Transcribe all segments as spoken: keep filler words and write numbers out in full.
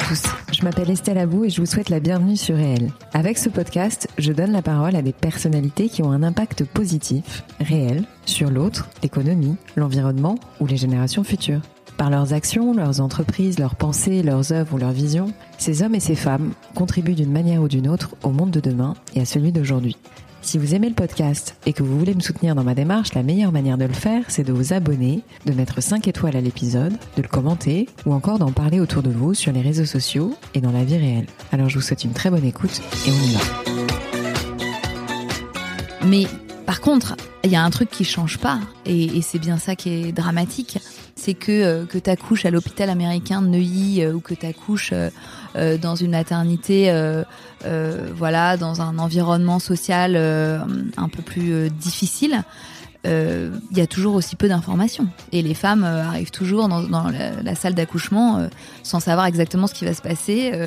tous, je m'appelle Estelle Abou et je vous souhaite la bienvenue sur Réel. Avec ce podcast, je donne la parole à des personnalités qui ont un impact positif, réel, sur l'autre, l'économie, l'environnement ou les générations futures. Par leurs actions, leurs entreprises, leurs pensées, leurs œuvres ou leurs visions, ces hommes et ces femmes contribuent d'une manière ou d'une autre au monde de demain et à celui d'aujourd'hui. Si vous aimez le podcast et que vous voulez me soutenir dans ma démarche, la meilleure manière de le faire, c'est de vous abonner, de mettre cinq étoiles à l'épisode, de le commenter ou encore d'en parler autour de vous sur les réseaux sociaux et dans la vie réelle. Alors je vous souhaite une très bonne écoute et on y va. Mais par contre, il y a un truc qui change pas et, et c'est bien ça qui est dramatique, c'est que euh, que t'accouches à l'hôpital américain de Neuilly euh, ou que t'accouches euh, euh, dans une maternité, euh, euh, voilà, dans un environnement social euh, un peu plus euh, difficile. Il euh, y a toujours aussi peu d'informations et les femmes euh, arrivent toujours dans, dans la, la salle d'accouchement euh, sans savoir exactement ce qui va se passer euh,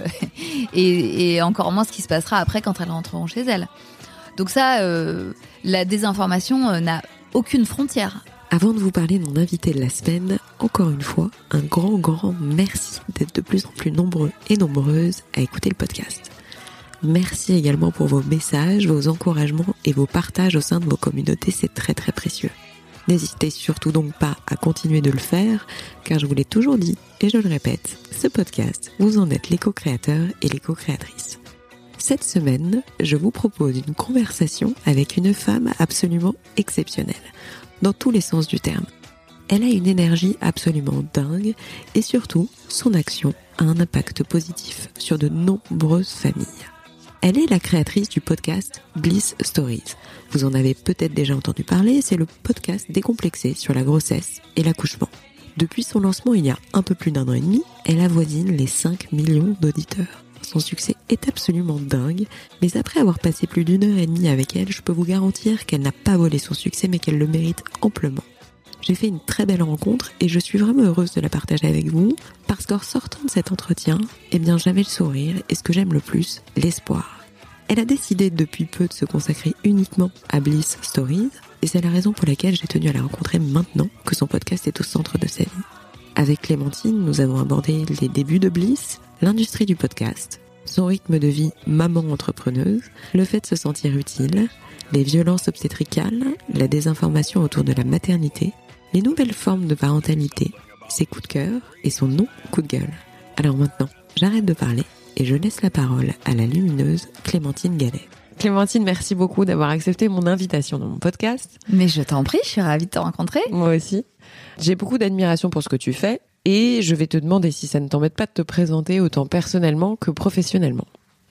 et, et encore moins ce qui se passera après quand elles rentreront chez elles. Donc ça, euh, la désinformation euh, n'a aucune frontière. Avant de vous parler de mon invité de la semaine, encore une fois, un grand, grand merci d'être de plus en plus nombreux et nombreuses à écouter le podcast. Merci également pour vos messages, vos encouragements et vos partages au sein de vos communautés, c'est très très précieux. N'hésitez surtout donc pas à continuer de le faire, car je vous l'ai toujours dit, et je le répète, ce podcast, vous en êtes les co-créateurs et les co-créatrices. Cette semaine, je vous propose une conversation avec une femme absolument exceptionnelle, dans tous les sens du terme. Elle a une énergie absolument dingue et surtout, son action a un impact positif sur de nombreuses familles. Elle est la créatrice du podcast Bliss Stories. Vous en avez peut-être déjà entendu parler, c'est le podcast décomplexé sur la grossesse et l'accouchement. Depuis son lancement il y a un peu plus d'un an et demi, elle avoisine les cinq millions d'auditeurs. Son succès est absolument dingue, mais après avoir passé plus d'une heure et demie avec elle, je peux vous garantir qu'elle n'a pas volé son succès, mais qu'elle le mérite amplement. J'ai fait une très belle rencontre et je suis vraiment heureuse de la partager avec vous, parce qu'en sortant de cet entretien, eh bien j'avais le sourire et ce que j'aime le plus, l'espoir. Elle a décidé depuis peu de se consacrer uniquement à Bliss Stories, et c'est la raison pour laquelle j'ai tenu à la rencontrer maintenant que son podcast est au centre de sa vie. Avec Clémentine, nous avons abordé les débuts de Bliss, l'industrie du podcast, son rythme de vie maman entrepreneuse, le fait de se sentir utile, les violences obstétricales, la désinformation autour de la maternité, les nouvelles formes de parentalité, ses coups de cœur et son non-coup de gueule. Alors maintenant, j'arrête de parler et je laisse la parole à la lumineuse Clémentine Gallet. Clémentine, merci beaucoup d'avoir accepté mon invitation dans mon podcast. Mais je t'en prie, je suis ravie de te rencontrer. Moi aussi. J'ai beaucoup d'admiration pour ce que tu fais. Et je vais te demander si ça ne t'embête pas de te présenter autant personnellement que professionnellement.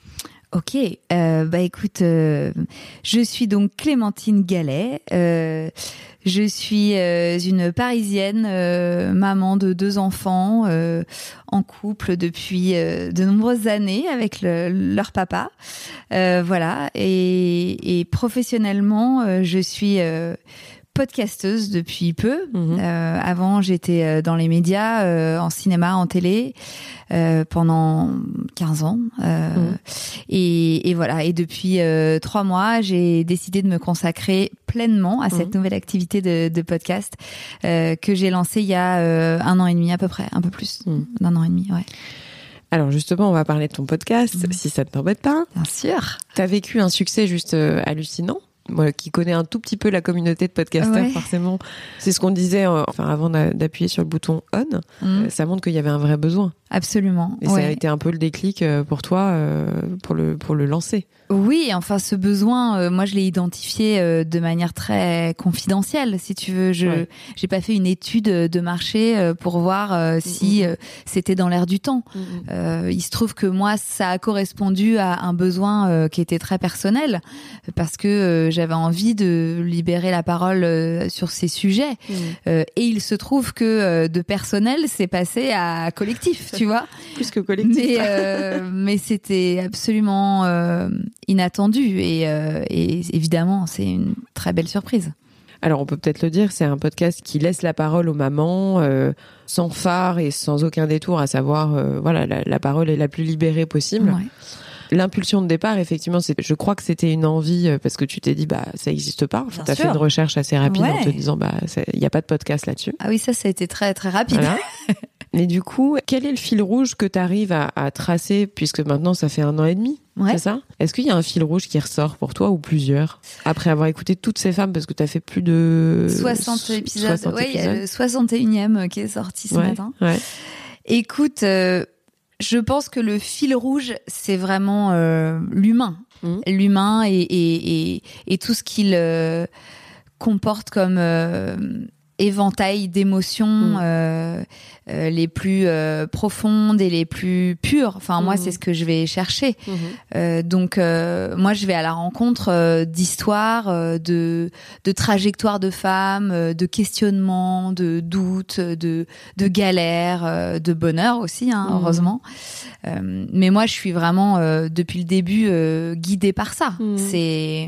Ok, euh, bah écoute, euh, je suis donc Clémentine Gallet. Euh, je suis euh, une Parisienne, euh, maman de deux enfants, euh, en couple depuis euh, de nombreuses années avec le, leur papa. Euh, voilà, et, et professionnellement, euh, je suis euh, podcasteuse depuis peu. Mmh. Euh, avant, j'étais dans les médias, euh, en cinéma, en télé, euh, pendant quinze ans. Euh, mmh. et, et voilà. Et depuis euh, trois mois, j'ai décidé de me consacrer pleinement à cette mmh. nouvelle activité de, de podcast euh, que j'ai lancée il y a euh, un an et demi à peu près, un peu plus mmh. d'un an et demi, ouais. Alors justement, on va parler de ton podcast, mmh. si ça ne t'embête pas. Bien sûr. T'as vécu un succès juste euh, hallucinant. Moi qui connais un tout petit peu la communauté de podcasteurs, ouais. forcément, c'est ce qu'on disait euh, enfin, avant d'appuyer sur le bouton on, mmh. euh, ça montre qu'il y avait un vrai besoin. Absolument. Et ouais. ça a été un peu le déclic euh, pour toi euh, pour, le, pour le lancer. Oui, enfin ce besoin, euh, moi je l'ai identifié euh, de manière très confidentielle, si tu veux. Je ouais. j'ai pas fait une étude de marché euh, pour voir euh, si euh, c'était dans l'air du temps. Mm-hmm. Euh, il se trouve que moi ça a correspondu à un besoin euh, qui était très personnel, parce que euh, j'avais envie de libérer la parole euh, sur ces sujets. Mm-hmm. Euh, et il se trouve que euh, de personnel c'est passé à collectif, tu vois. Plus que collectif. Mais euh, mais c'était absolument euh, inattendu et, euh, et évidemment c'est une très belle surprise. Alors on peut peut-être le dire, c'est un podcast qui laisse la parole aux mamans euh, sans phare et sans aucun détour, à savoir euh, voilà la, la parole est la plus libérée possible. Ouais. L'impulsion de départ, effectivement, c'est, je crois que c'était une envie euh, parce que tu t'es dit bah ça existe pas. Enfin, t'as fait une recherche assez rapide ouais. en te disant bah il y a pas de podcast là-dessus. Ah oui, ça ça a été très très rapide. Voilà. Et du coup, quel est le fil rouge que tu arrives à, à tracer, puisque maintenant ça fait un an et demi, ouais. c'est ça ? Est-ce qu'il y a un fil rouge qui ressort pour toi ou plusieurs ? Après avoir écouté toutes ces femmes, parce que tu as fait plus de... soixante épisodes. soixante Oui, il y a le soixante et unième qui est sorti ce ouais, matin. Ouais. Écoute, euh, je pense que le fil rouge, c'est vraiment euh, l'humain. Mmh. L'humain et, et, et, et tout ce qu'il euh, comporte comme... Euh, éventail d'émotions mmh. euh, euh, les plus euh, profondes et les plus pures. Enfin, mmh. moi, c'est ce que je vais chercher. Mmh. Euh, donc, euh, moi, je vais à la rencontre euh, d'histoires, euh, de, de trajectoires de femmes, euh, de questionnements, de doutes, de, de galères, euh, de bonheur aussi, hein, mmh. heureusement. Euh, mais moi, je suis vraiment, euh, depuis le début, euh, guidée par ça. Mmh. C'est...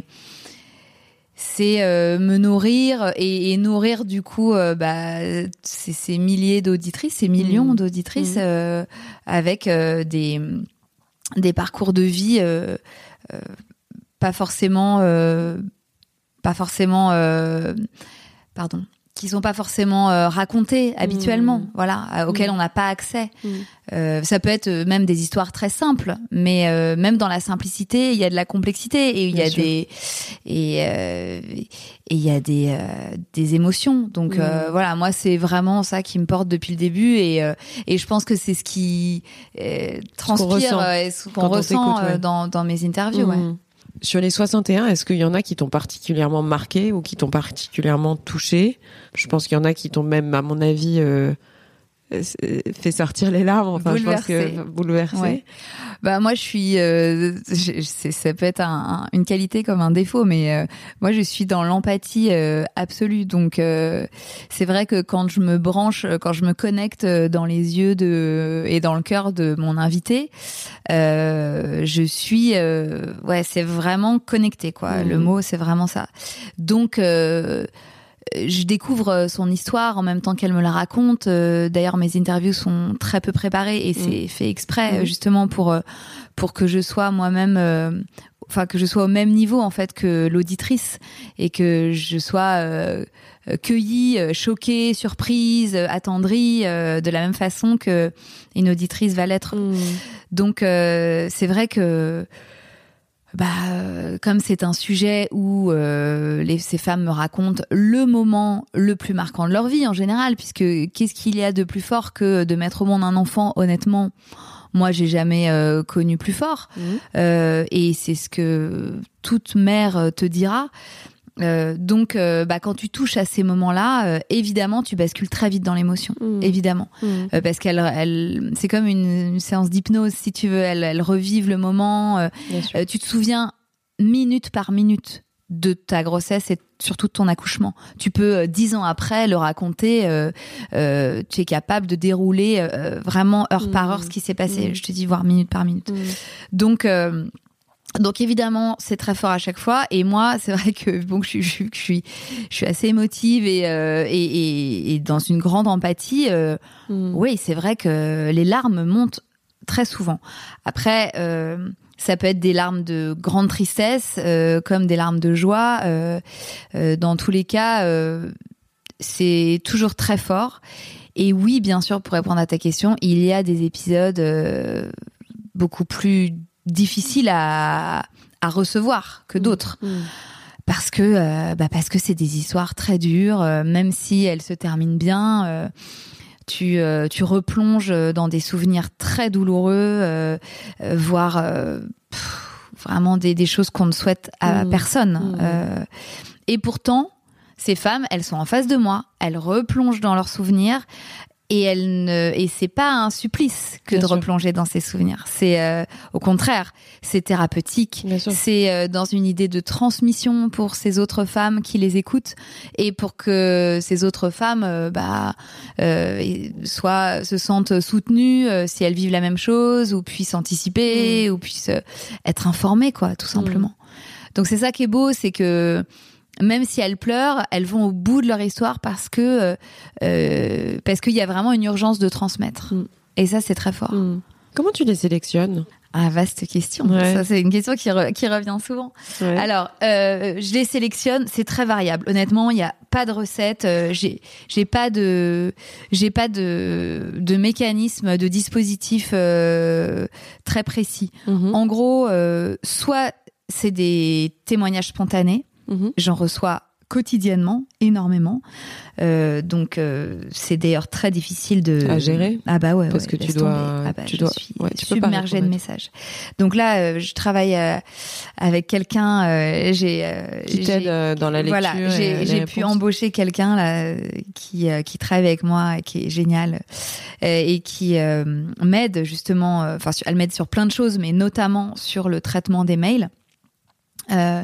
c'est euh, me nourrir et, et nourrir du coup euh, bah ces, ces milliers d'auditrices, ces millions mmh. d'auditrices mmh. euh, avec euh, des des parcours de vie euh, euh, pas forcément euh, pas forcément euh, pardon qui sont pas forcément euh, racontés habituellement, mmh. voilà, euh, auxquels mmh. on n'a pas accès. Mmh. Euh, ça peut être même des histoires très simples, mais euh, même dans la simplicité, il y a de la complexité et il y a sûr. des et euh, et il y a des euh, des émotions. Donc mmh. euh, voilà, moi c'est vraiment ça qui me porte depuis le début et euh, et je pense que c'est ce qui euh, transpire et ce qu'on ressent ouais. dans dans mes interviews. Mmh. Ouais. Sur les soixante et un, est-ce qu'il y en a qui t'ont particulièrement marqué ou qui t'ont particulièrement touché ? Je pense qu'il y en a qui t'ont même, à mon avis, euh, fait sortir les larmes. Enfin, bouleversé. Je pense que bouleversé. Ouais. Bah moi, je suis. Euh, je, c'est, ça peut être un, un, une qualité comme un défaut, mais euh, moi, je suis dans l'empathie euh, absolue. Donc, euh, c'est vrai que quand je me branche, quand je me connecte dans les yeux de et dans le cœur de mon invité, euh, je suis. Euh, ouais, c'est vraiment connecté, quoi. Mmh. Le mot, c'est vraiment ça. Donc. Euh, Je découvre son histoire en même temps qu'elle me la raconte. Euh, d'ailleurs, mes interviews sont très peu préparées et c'est mmh. fait exprès mmh. justement pour pour que je sois moi-même, euh, enfin que je sois au même niveau en fait que l'auditrice et que je sois euh, cueillie, choquée, surprise, attendrie euh, de la même façon que une auditrice va l'être. Mmh. Donc euh, c'est vrai que bah euh, comme c'est un sujet où euh, les, ces femmes me racontent le moment le plus marquant de leur vie en général, puisque qu'est-ce qu'il y a de plus fort que de mettre au monde un enfant, honnêtement, moi j'ai jamais euh, connu plus fort. Mmh. Euh, et c'est ce que toute mère te dira. Euh, donc, euh, bah, quand tu touches à ces moments-là, euh, évidemment, tu bascules très vite dans l'émotion, mmh. évidemment, mmh. Euh, parce qu'elle, elle, c'est comme une, une séance d'hypnose, si tu veux. Elle, elle revive le moment. Euh, euh, tu te souviens minute par minute de ta grossesse et surtout de ton accouchement. Tu peux euh, dix ans après le raconter. Euh, euh, tu es capable de dérouler euh, vraiment heure mmh. par heure ce qui s'est passé. Mmh. Je te dis, voire minute par minute. Mmh. Donc euh, Donc évidemment, c'est très fort à chaque fois. Et moi, c'est vrai que bon, je, je, je suis, je suis assez émotive et euh, et, et, et dans une grande empathie. Euh, mmh. Oui, c'est vrai que les larmes montent très souvent. Après, euh, ça peut être des larmes de grande tristesse, euh, comme des larmes de joie. Euh, euh, dans tous les cas, euh, c'est toujours très fort. Et oui, bien sûr, pour répondre à ta question, il y a des épisodes euh, beaucoup plus difficile à, à recevoir que d'autres. Mmh, mmh. Parce que, euh, bah parce que c'est des histoires très dures, euh, même si elles se terminent bien, euh, tu, euh, tu replonges dans des souvenirs très douloureux, euh, euh, voire euh, pff, vraiment des, des choses qu'on ne souhaite à mmh, personne. Mmh. Euh, et pourtant, ces femmes, elles sont en face de moi, elles replongent dans leurs souvenirs. Et elle ne, et c'est pas un supplice que Bien de sûr. replonger dans ses souvenirs. C'est euh, au contraire, c'est thérapeutique. C'est euh, dans une idée de transmission pour ces autres femmes qui les écoutent et pour que ces autres femmes, euh, bah, euh, soit se sentent soutenues euh, si elles vivent la même chose ou puissent anticiper mmh. ou puissent euh, être informées, quoi, tout simplement. Mmh. Donc c'est ça qui est beau, c'est que même si elles pleurent, elles vont au bout de leur histoire parce que euh, parce qu'il y a vraiment une urgence de transmettre. Mmh. Et ça, c'est très fort. Mmh. Comment tu les sélectionnes ? Ah, vaste question. Ouais. Ça, c'est une question qui, re- qui revient souvent. Ouais. Alors, euh, je les sélectionne. C'est très variable. Honnêtement, il n'y a pas de recette. Euh, j'ai, j'ai pas de, j'ai pas de, de mécanisme, de dispositif euh, très précis. Mm-hmm. En gros, euh, soit c'est des témoignages spontanés. Mm-hmm. J'en reçois quotidiennement, énormément. Euh, donc, euh, c'est d'ailleurs très difficile de... À gérer. Ah bah ouais, Parce ouais, que tu laisse dois... tomber. Ah bah, tu je dois... suis ouais, tu peux pas submergée de répondre. messages. Donc là, euh, je travaille euh, avec quelqu'un, euh, j'ai... Euh, Qui j'ai- t'aide euh, dans la lecture. Voilà, j'ai, et les j'ai pu réponses. embaucher quelqu'un là euh, qui euh, qui travaille avec moi, et qui est génial euh, et qui euh, m'aide justement. Enfin, euh, elle m'aide sur plein de choses, mais notamment sur le traitement des mails. Euh,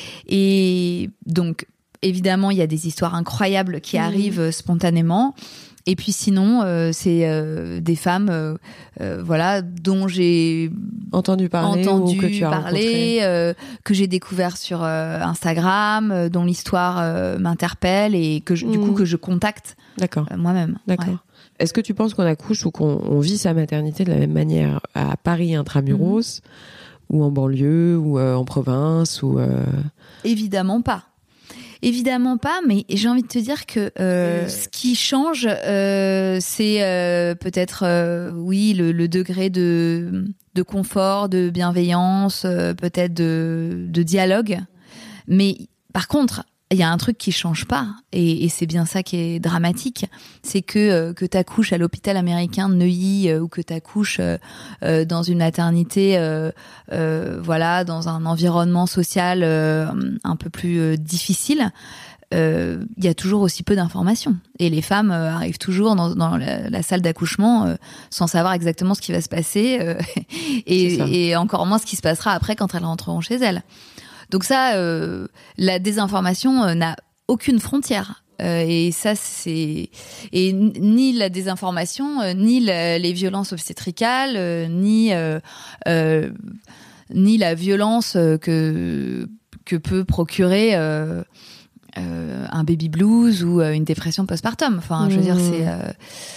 et donc, évidemment, il y a des histoires incroyables qui mmh. arrivent spontanément. Et puis sinon, euh, c'est euh, des femmes, euh, euh, voilà, dont j'ai entendu parler entendu ou que tu as parler, euh, que j'ai découvert sur euh, Instagram, euh, dont l'histoire euh, m'interpelle et que je, mmh. du coup que je contacte D'accord. Euh, moi-même. D'accord. Ouais. Est-ce que tu penses qu'on accouche ou qu'on on vit sa maternité de la même manière à Paris intramuros mmh. ou en banlieue ou euh, en province ou euh... Évidemment pas. Évidemment pas, mais j'ai envie de te dire que euh, ce qui change, euh, c'est euh, peut-être, euh, oui, le, le degré de, de confort, de bienveillance, euh, peut-être de, de dialogue. Mais par contre, il y a un truc qui change pas, et, et c'est bien ça qui est dramatique, c'est que euh, que t'accouches à l'hôpital américain de Neuilly euh, ou que t'accouches euh, euh, dans une maternité, euh, euh, voilà, dans un environnement social euh, un peu plus euh, difficile. Il euh, y a toujours aussi peu d'informations et les femmes euh, arrivent toujours dans, dans la, la salle d'accouchement euh, sans savoir exactement ce qui va se passer euh, et, et encore moins ce qui se passera après quand elles rentreront chez elles. Donc ça, euh, la désinformation euh, n'a aucune frontière. Euh, et ça, c'est et ni la désinformation, euh, ni la, les violences obstétricales, euh, ni euh, euh, ni la violence que que peut procurer euh, euh, un baby blues ou euh, une dépression postpartum. Enfin, mmh. je veux dire, c'est euh,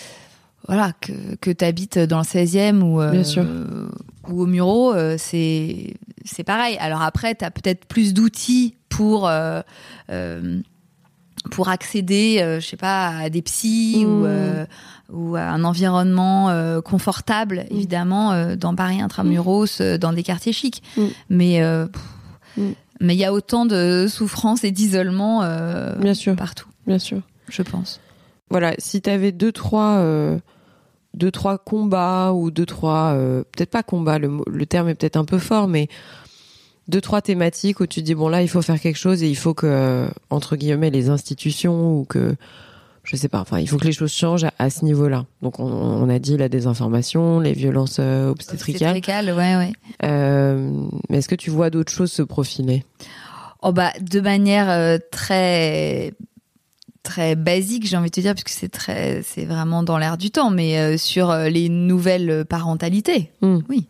voilà que que t'habites dans le seizième ou euh, Bien sûr. ou au Muro, euh, c'est c'est pareil. Alors après, t'as peut-être plus d'outils pour euh, euh, pour accéder, euh, je sais pas, à des psys mmh. ou euh, ou à un environnement euh, confortable, mmh. évidemment, euh, dans Paris intramuros, mmh. euh, dans des quartiers chics. Mmh. Mais euh, pff, mmh. mais il y a autant de souffrance et d'isolement euh, Bien sûr. partout. Bien sûr. Je pense. Voilà, si t'avais deux trois euh... deux trois combats ou deux trois euh, peut-être pas combats, le, le terme est peut-être un peu fort, mais deux trois thématiques où tu te dis bon là il faut faire quelque chose et il faut que euh, entre guillemets les institutions ou que je sais pas, enfin il faut que les choses changent à, à ce niveau-là. Donc on, on a dit la désinformation, les violences euh, obstétricales. Obstétricales, ouais ouais. Euh, mais est-ce que tu vois d'autres choses se profiler ? Oh bah de manière euh, très très basique, j'ai envie de te dire, puisque c'est très, c'est vraiment dans l'air du temps, mais euh, sur euh, les nouvelles parentalités, mmh. oui,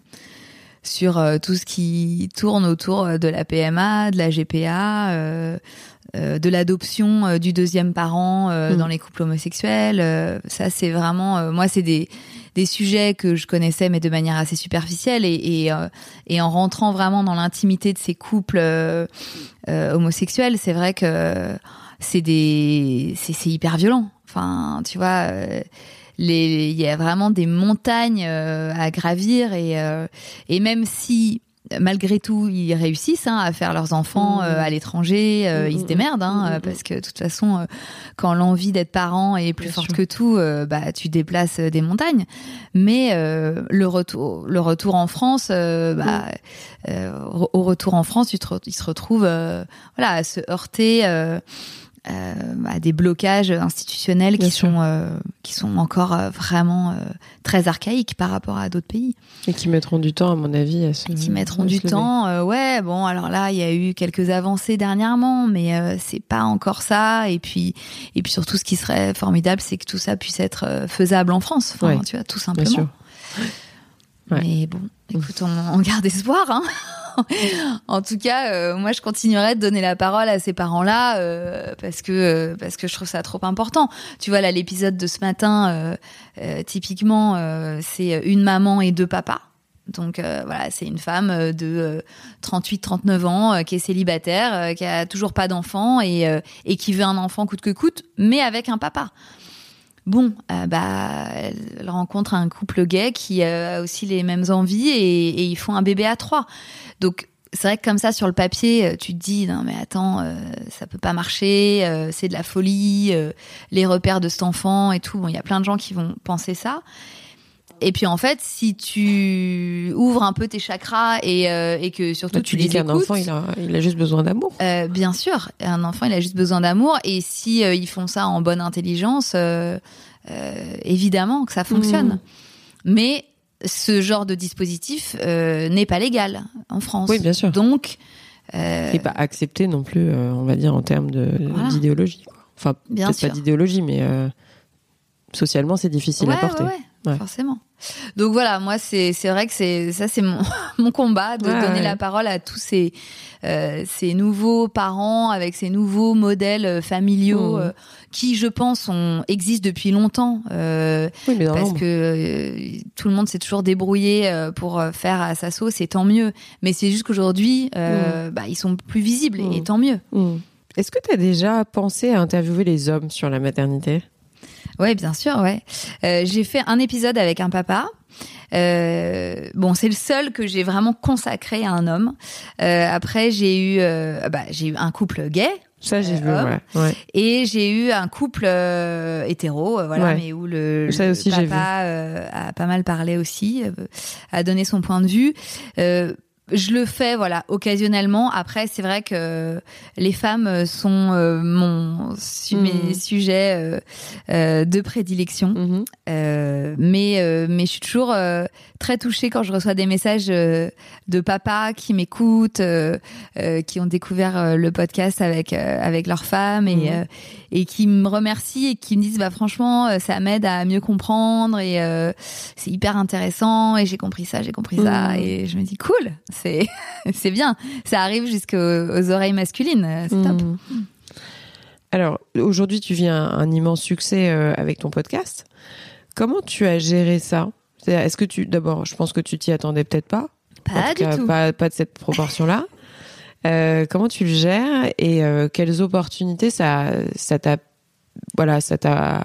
sur euh, tout ce qui tourne autour de la P M A, de la G P A, euh, euh, de l'adoption euh, du deuxième parent euh, mmh. dans les couples homosexuels. Euh, ça, c'est vraiment, euh, moi, c'est des des sujets que je connaissais, mais de manière assez superficielle, et et, euh, et en rentrant vraiment dans l'intimité de ces couples euh, euh, homosexuels, c'est vrai que c'est des c'est c'est hyper violent. Enfin, tu vois, euh, les il y a vraiment des montagnes euh, à gravir, et euh, et même si malgré tout ils réussissent hein, à faire leurs enfants mmh. euh, à l'étranger, euh, mmh. ils se démerdent hein, mmh. parce que de toute façon euh, quand l'envie d'être parent est plus Bien forte sûr. que tout, euh, bah tu déplaces des montagnes. Mais euh, le retour le retour en France, euh, bah mmh. euh, au retour en France, tu te, ils se retrouvent euh, voilà à se heurter euh, Euh, à des blocages institutionnels Bien qui sûr. sont euh, qui sont encore euh, vraiment euh, très archaïques par rapport à d'autres pays et qui mettront du temps à mon avis à se et qui mettront à du se temps euh, ouais bon alors là il y a eu quelques avancées dernièrement, mais euh, c'est pas encore ça. Et puis et puis surtout ce qui serait formidable, c'est que tout ça puisse être euh, faisable en France, enfin ouais. tu vois, tout simplement. Bien sûr. Ouais. Mais bon, écoute, on, on garde espoir hein. En tout cas, euh, moi, je continuerai de donner la parole à ces parents-là euh, parce que euh, parce que je trouve ça trop important. Tu vois, là, l'épisode de ce matin, euh, euh, typiquement, euh, c'est une maman et deux papas. Donc euh, voilà, c'est une femme de euh, trente-huit trente-neuf ans euh, qui est célibataire, euh, qui a toujours pas d'enfant et, euh, et qui veut un enfant coûte que coûte, mais avec un papa. Bon, euh, bah, elle rencontre un couple gay qui a aussi les mêmes envies et, et ils font un bébé à trois. Donc c'est vrai que comme ça, sur le papier, tu te dis non mais attends, euh, ça peut pas marcher, euh, c'est de la folie, euh, les repères de cet enfant et tout. Bon, il y a plein de gens qui vont penser ça. Et puis en fait, si tu ouvres un peu tes chakras et, euh, et que surtout bah, tu, tu les dis qu'un écoutes, enfant, il a, il a juste besoin d'amour. Euh, bien sûr, un enfant, il a juste besoin d'amour. Et si euh, ils font ça en bonne intelligence, euh, euh, évidemment que ça fonctionne. Mmh. Mais ce genre de dispositif euh, n'est pas légal en France. Oui, bien sûr. Donc, euh, et pas accepté non plus, euh, on va dire en termes de Voilà. d'idéologie. Quoi. Enfin, Bien peut-être sûr. pas d'idéologie, mais euh, socialement, c'est difficile ouais, à porter. ouais, ouais, Ouais. forcément. Donc voilà, moi c'est c'est vrai que c'est ça c'est mon mon combat de Ouais, donner ouais. la parole à tous ces euh, ces nouveaux parents avec ces nouveaux modèles euh, familiaux Mmh. euh, qui je pense ont existent depuis longtemps euh, Oui, mais dans parce l'ombre. que euh, tout le monde s'est toujours débrouillé euh, pour euh, faire à sa sauce et tant mieux. Mais c'est juste qu'aujourd'hui euh, bah ils sont plus visibles Mmh. et tant mieux. Mmh. Est-ce que tu as déjà pensé à interviewer les hommes sur la maternité ? Ouais, bien sûr, ouais. Euh, j'ai fait un épisode avec un papa. Euh, bon, c'est le seul que j'ai vraiment consacré à un homme. Euh, après, j'ai eu, euh, bah, j'ai eu un couple gay. Ça, j'ai Euh, vu, homme. ouais. ouais. Et j'ai eu un couple euh, hétéro, euh, voilà, Ouais. mais où le, Ça le aussi, j'ai vu. papa euh, a pas mal parlé aussi, euh, a donné son point de vue. Euh, je le fais, voilà, occasionnellement. Après, c'est vrai que les femmes sont euh, mon su- Mhm. mes sujets euh, euh, de prédilection. Mhm. Euh, mais euh, mais je suis toujours euh, très touchée quand je reçois des messages euh, de papas qui m'écoutent, euh, euh, qui ont découvert euh, le podcast avec euh, avec leur femme et Mhm. euh, et qui me remercient et qui me disent bah franchement euh, ça m'aide à mieux comprendre et euh, c'est hyper intéressant et j'ai compris ça, j'ai compris ça Mhm. et je me dis cool, c'est c'est bien, ça arrive jusqu'aux aux oreilles masculines, c'est top. Mhm. Alors, aujourd'hui, tu vis un, un immense succès euh, avec ton podcast. Comment tu as géré ça ? C'est-à-dire, est-ce que tu, d'abord, je pense que tu t'y attendais peut-être pas. En Pas tout du cas, tout. Pas, pas de cette proportion-là. Euh, comment tu le gères et euh, quelles opportunités ça, ça t'a, voilà, ça t'a,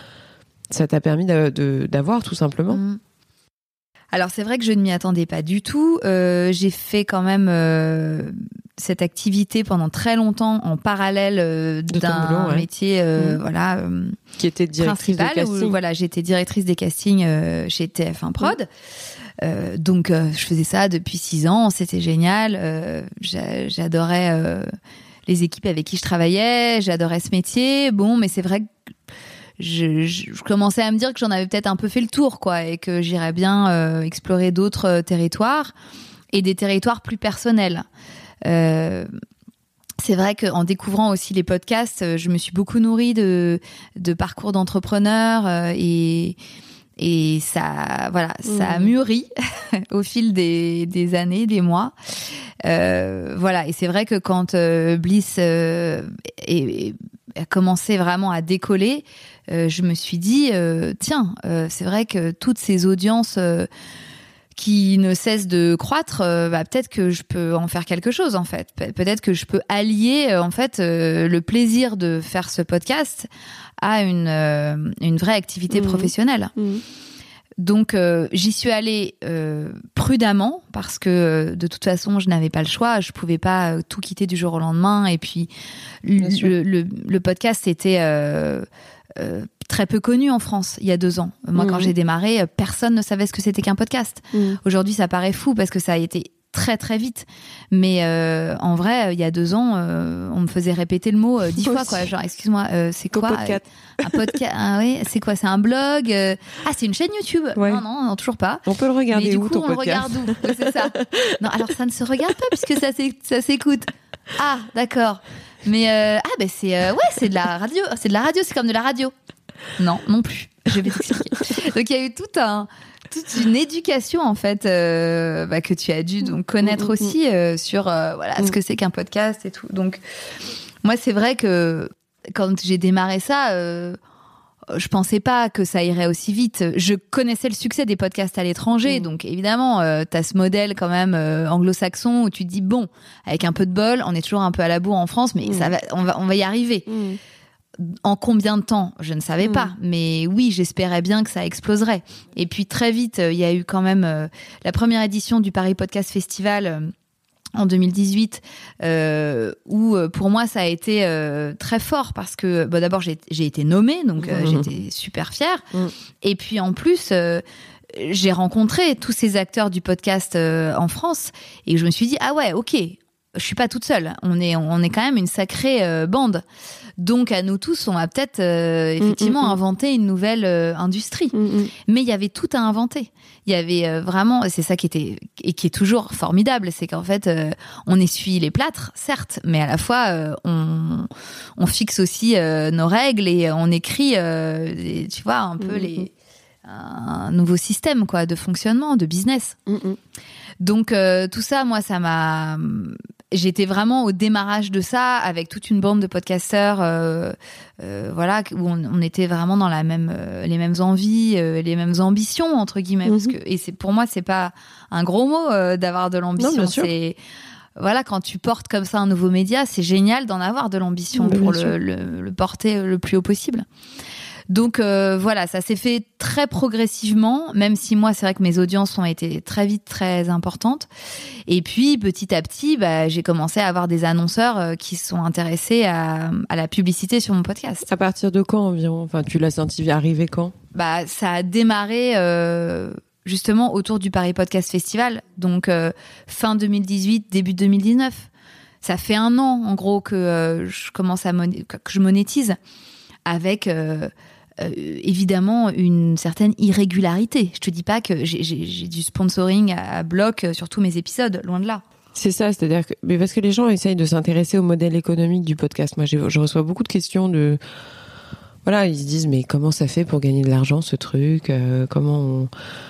ça t'a permis de, de, d'avoir tout simplement. Mm. Alors c'est vrai que je ne m'y attendais pas du tout. Euh, j'ai fait quand même euh, cette activité pendant très longtemps en parallèle euh, De ton d'un boulot, ouais. métier, euh, Mhm. voilà, euh, Qui était directrice principal. de Où, casting. voilà, j'étais directrice des castings euh, chez T F un Prod. Euh, donc euh, je faisais ça depuis six ans. C'était génial. Euh, j'a- j'adorais euh, les équipes avec qui je travaillais. J'adorais ce métier. Bon, mais c'est vrai que Je, je, je commençais à me dire que j'en avais peut-être un peu fait le tour, quoi, et que j'irais bien euh, explorer d'autres euh, territoires et des territoires plus personnels. Euh, c'est vrai qu'en découvrant aussi les podcasts, euh, je me suis beaucoup nourrie de, de parcours d'entrepreneurs euh, et et ça, voilà, ça a Mmh. mûri au fil des, des années, des mois. Euh, voilà, et c'est vrai que quand euh, Bliss euh, est, est- a commencé vraiment à décoller, euh, je me suis dit, euh, tiens, euh, c'est vrai que toutes ces audiences euh, qui ne cessent de croître, euh, bah, peut-être que je peux en faire quelque chose, en fait. Pe- peut-être que je peux allier, euh, en fait, euh, le plaisir de faire ce podcast à une, euh, une vraie activité Mhm. professionnelle. Mhm. Donc euh, j'y suis allée euh, prudemment parce que euh, de toute façon je n'avais pas le choix, je pouvais pas euh, tout quitter du jour au lendemain et puis Bien sûr. le, le, le podcast était euh, euh, très peu connu en France il y a deux ans. Moi Mhm. quand j'ai démarré, euh, personne ne savait ce que c'était qu'un podcast. Mhm. Aujourd'hui ça paraît fou parce que ça a été très très vite, mais euh, en vrai il y a deux ans euh, on me faisait répéter le mot euh, dix Moi fois aussi. quoi, genre excuse-moi euh, c'est Ton quoi podcast. un podcast, ah oui, c'est quoi? C'est un blog? euh, Ah, c'est une chaîne YouTube? Ouais. Non, non, non, toujours pas. On peut le regarder Mais du où coup, ton on le podcast regarde où? Oui, c'est ça. Non, alors ça ne se regarde pas puisque ça s'éc- ça s'écoute. Ah, d'accord. Mais euh, ah, ben c'est euh, ouais, c'est de la radio. C'est de la radio. C'est comme de la radio. Non, non plus. Je vais t'expliquer. Donc il y a eu tout un, toute une éducation en fait euh, bah, que tu as dû donc connaître Mm, mm, aussi euh, sur euh, voilà Mm. ce que c'est qu'un podcast et tout. Donc moi, c'est vrai que quand j'ai démarré ça. Euh, je pensais pas que ça irait aussi vite. Je connaissais le succès des podcasts à l'étranger, mmh. donc évidemment, euh, t'as ce modèle quand même euh, anglo-saxon où tu te dis bon, avec un peu de bol, on est toujours un peu à la bourre en France, mais mmh. ça va, on va, on va y arriver. Mmh. En combien de temps ? Je ne savais mmh. pas, mais oui, j'espérais bien que ça exploserait. Et puis très vite, il y a eu quand même euh, la première édition du Paris Podcast Festival. Euh, en deux mille dix-huit, euh, où pour moi ça a été euh, très fort parce que bon, d'abord j'ai, j'ai été nommée, donc euh, mmh. j'étais super fière. Mmh. Et puis en plus, euh, j'ai rencontré tous ces acteurs du podcast euh, en France et je me suis dit ah ouais, ok, je suis pas toute seule. On est on est quand même une sacrée euh, bande. Donc à nous tous, on va peut-être euh, effectivement mmh, mmh. inventer une nouvelle euh, industrie. Mmh. Mais il y avait tout à inventer. Il y avait euh, vraiment, c'est ça qui était et qui est toujours formidable, c'est qu'en fait euh, on essuie les plâtres, certes, mais à la fois euh, on on fixe aussi euh, nos règles et on écrit, euh, et, tu vois, un peu mmh. les un nouveau système quoi de fonctionnement, de business. Mmh. Donc euh, tout ça, moi, ça m'a J'étais vraiment au démarrage de ça avec toute une bande de podcasteurs, euh, euh, voilà, où on, on était vraiment dans la même, euh, les mêmes envies, euh, les mêmes ambitions entre guillemets. Mm-hmm. Parce que, et c'est pour moi, c'est pas un gros mot euh, d'avoir de l'ambition. Non, bien sûr. C'est voilà, quand tu portes comme ça un nouveau média, c'est génial d'en avoir de l'ambition oui, pour le, le, le porter le plus haut possible. Donc euh, voilà, ça s'est fait très progressivement, même si moi c'est vrai que mes audiences ont été très vite très importantes. Et puis petit à petit, bah, j'ai commencé à avoir des annonceurs euh, qui sont intéressés à, à la publicité sur mon podcast. À partir de quand environ ? Enfin, tu l'as senti arriver quand ? Bah, ça a démarré euh, justement autour du Paris Podcast Festival, donc euh, fin deux mille dix-huit, début deux mille dix-neuf. Ça fait un an en gros que euh, je commence à moné- que je monétise avec euh, Euh, évidemment une certaine irrégularité. Je te dis pas que j'ai, j'ai, j'ai du sponsoring à bloc sur tous mes épisodes, loin de là. C'est ça, c'est-à-dire que mais parce que les gens essayent de s'intéresser au modèle économique du podcast. Moi, j'ai, je reçois beaucoup de questions de voilà, ils se disent mais comment ça fait pour gagner de l'argent ce truc euh, Comment on...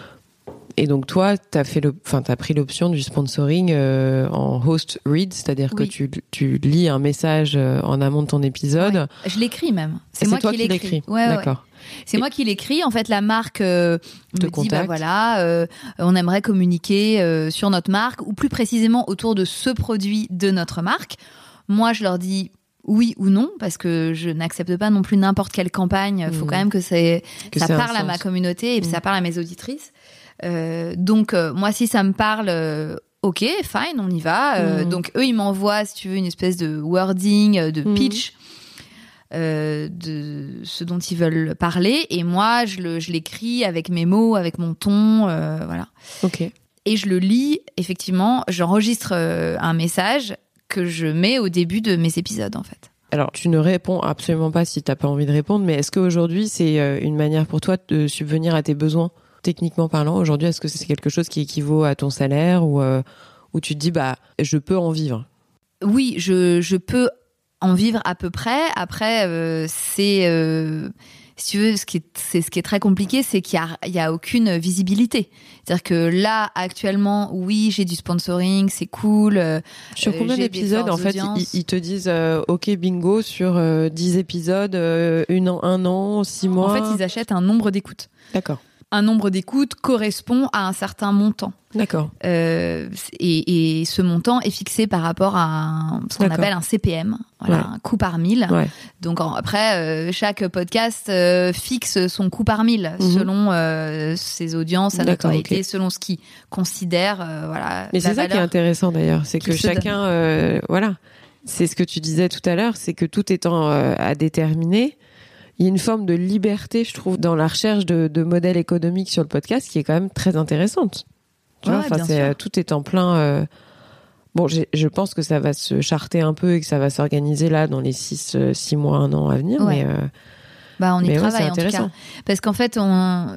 Et donc toi, t'as fait le, enfin t'as pris l'option du sponsoring euh, en host read, c'est-à-dire oui. que tu tu lis un message euh, en amont de ton épisode. Ouais. Je l'écris même. C'est, c'est moi toi qui, qui l'écris. l'écris. Ouais, D'accord. Ouais. C'est Et... moi qui l'écris. En fait, la marque euh, me contacte. dit bah voilà, euh, on aimerait communiquer euh, sur notre marque ou plus précisément autour de ce produit de notre marque. Moi, je leur dis oui ou non parce que je n'accepte pas non plus n'importe quelle campagne. Il faut mmh. quand même que, c'est, que ça parle à ma communauté et que mmh. ça parle à mes auditrices. Euh, donc euh, moi si ça me parle euh, ok fine on y va euh, mmh. donc eux ils m'envoient si tu veux une espèce de wording de pitch mmh. euh, de ce dont ils veulent parler et moi je, le, je l'écris avec mes mots avec mon ton euh, voilà ok et je le lis effectivement j'enregistre euh, un message que je mets au début de mes épisodes en fait. Alors, tu ne réponds absolument pas si t'as pas envie de répondre, mais est-ce qu'aujourd'hui c'est une manière pour toi de subvenir à tes besoins? Techniquement parlant, aujourd'hui, est-ce que c'est quelque chose qui équivaut à ton salaire ou euh, où tu te dis, bah, je peux en vivre ? Oui, je, je peux en vivre à peu près. Après, euh, c'est, euh, si tu veux, ce qui est, c'est, ce qui est très compliqué, c'est qu'il y a, il y a aucune visibilité. C'est-à-dire que là, actuellement, oui, j'ai du sponsoring, c'est cool. Euh, sur combien d'épisodes, en fait, ils, ils te disent, euh, OK, bingo, sur euh, dix épisodes, euh, une an, un an, six mois ? En fait, ils achètent un nombre d'écoutes. D'accord. Un nombre d'écoutes correspond à un certain montant. D'accord. Euh, et, et ce montant est fixé par rapport à un, ce qu'on D'accord. appelle un C P M, voilà, ouais. un coût par mille. Ouais. Donc en, après, euh, chaque podcast euh, fixe son coût par mille mm-hmm. selon euh, ses audiences, sa D'accord, notoriété, okay. selon ce qu'il considère. Euh, voilà, mais c'est ça qui est intéressant d'ailleurs, c'est que chacun, euh, voilà, c'est ce que tu disais tout à l'heure, c'est que tout étant euh, à déterminer. Il y a une forme de liberté, je trouve, dans la recherche de, de modèles économiques sur le podcast qui est quand même très intéressante. Tu ouais, vois, enfin, c'est, sûr. Tout est en plein... Euh... Bon, j'ai, je pense que ça va se charter un peu et que ça va s'organiser là dans les six, six mois, un an à venir. Ouais. Mais, euh... bah, on y mais travaille ouais, en tout cas. Parce qu'en fait, on...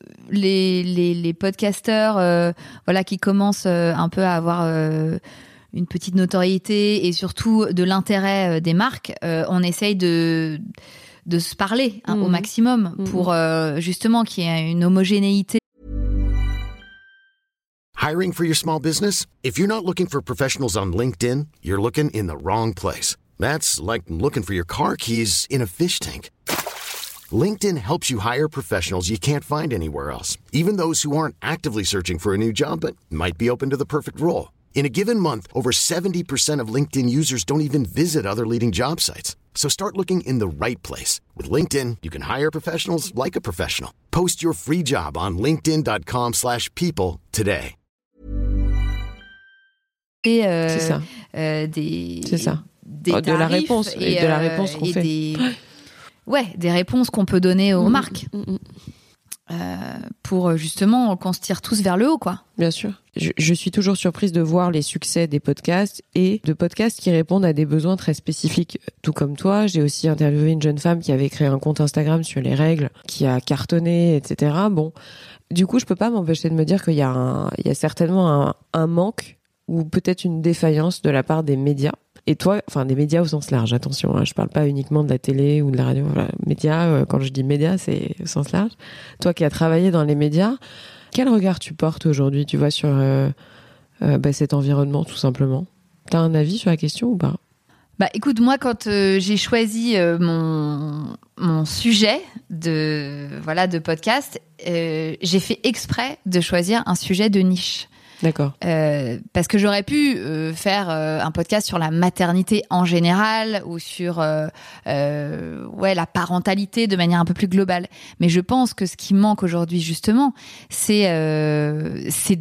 les, les, les podcasteurs euh, voilà, qui commencent euh, un peu à avoir... Euh... une petite notoriété et surtout de l'intérêt des marques, euh, on essaye de... de se parler hein, mmh. au maximum pour euh, justement qu'il y ait une homogénéité. Hiring for your small business? If you're not looking for professionals on LinkedIn, you're looking in the wrong place. That's like looking for your car keys in a fish tank. LinkedIn helps you hire professionals you can't find anywhere else, even those who aren't actively searching for a new job but might be open to the perfect role. In a given month, over seventy percent of LinkedIn users don't even visit other leading job sites. So start looking in the right place. With LinkedIn, you can hire professionals like a professional. Post your free job on linkedin.com slash people today. Et euh, c'est ça. Euh, des, c'est ça. Des oh, de la réponse, et, de la euh, réponse qu'on et fait. Des, ouais, des réponses qu'on peut donner aux mmh, marques. mmh, mmh. Euh, pour justement qu'on se tire tous vers le haut, quoi. Bien sûr. Je, je suis toujours surprise de voir les succès des podcasts et de podcasts qui répondent à des besoins très spécifiques. Tout comme toi, j'ai aussi interviewé une jeune femme qui avait créé un compte Instagram sur les règles, qui a cartonné, et cetera. Bon, du coup, je peux pas m'empêcher de me dire qu'il y a, un, il y a certainement un, un manque ou peut-être une défaillance de la part des médias. Et toi, enfin des médias au sens large, attention, hein, je parle pas uniquement de la télé ou de la radio, voilà, médias, euh, quand je dis médias, c'est au sens large. Toi qui as travaillé dans les médias, quel regard tu portes aujourd'hui, tu vois, sur euh, euh, bah, cet environnement, tout simplement? T'as un avis sur la question ou pas? Bah écoute, moi quand euh, j'ai choisi euh, mon mon sujet de voilà de podcast, euh, j'ai fait exprès de choisir un sujet de niche. D'accord. Euh, parce que j'aurais pu euh, faire euh, un podcast sur la maternité en général ou sur euh, euh, ouais la parentalité de manière un peu plus globale. Mais je pense que ce qui manque aujourd'hui justement, c'est euh, c'est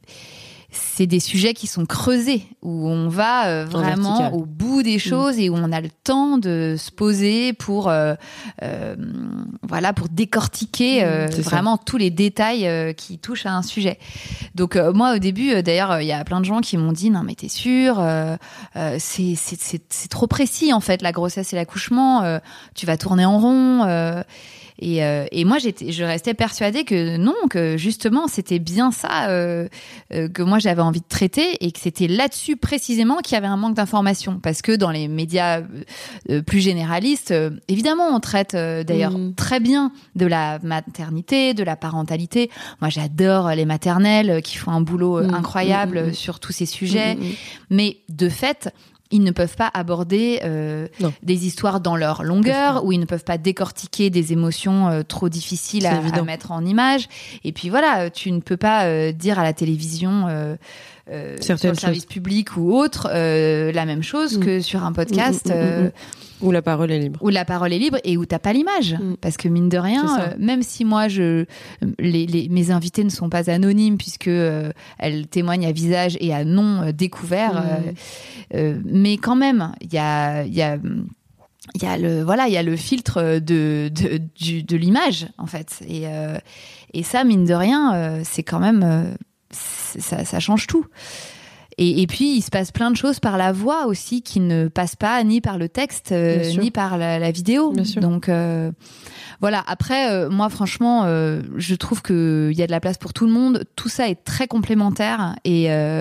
c'est des sujets qui sont creusés, où on va euh, vraiment au bout des choses mmh. et où on a le temps de se poser pour euh, euh, voilà pour décortiquer euh, mmh, vraiment ça. tous les détails euh, qui touchent à un sujet. Donc euh, moi au début, euh, d'ailleurs, il y a plein de gens qui m'ont dit non mais t'es sûr, euh, euh, c'est, c'est c'est c'est trop précis en fait la grossesse et l'accouchement, euh, tu vas tourner en rond. Euh, Et, euh, et moi, j'étais, je restais persuadée que non, que justement, c'était bien ça euh, euh, que moi j'avais envie de traiter et que c'était là-dessus précisément qu'il y avait un manque d'information. Parce que dans les médias euh, plus généralistes, euh, évidemment, on traite euh, d'ailleurs mmh. très bien de la maternité, de la parentalité. Moi, j'adore les maternelles qui font un boulot mmh. incroyable mmh. sur tous ces sujets. Mmh. Mais de fait, ils ne peuvent pas aborder euh, des histoires dans leur longueur, ou ils ne peuvent pas décortiquer des émotions euh, trop difficiles à, à mettre en image. Et puis voilà, tu ne peux pas euh, dire à la télévision, euh, euh, sur le service choses. public ou autre, euh, la même chose mmh. que sur un podcast. Mmh, mmh, euh, mmh. Où la parole est libre. Où la parole est libre et où t'as pas l'image. Mmh. Parce que mine de rien, euh, même si moi, je, les, les, mes invités ne sont pas anonymes puisque euh, elles témoignent à visage et à nom euh, découvert, mmh. euh, euh, mais quand même, il y a, il y a, il y a le, voilà, il y a le filtre de, de, du, de l'image en fait. Et, euh, et ça, mine de rien, euh, c'est quand même, euh, c'est, ça, ça change tout. Et, et puis, il se passe plein de choses par la voix aussi qui ne passent pas ni par le texte, euh, ni par la, la vidéo. Donc, euh, voilà. Après, euh, moi, franchement, euh, je trouve qu'il y a de la place pour tout le monde. Tout ça est très complémentaire. Et, euh,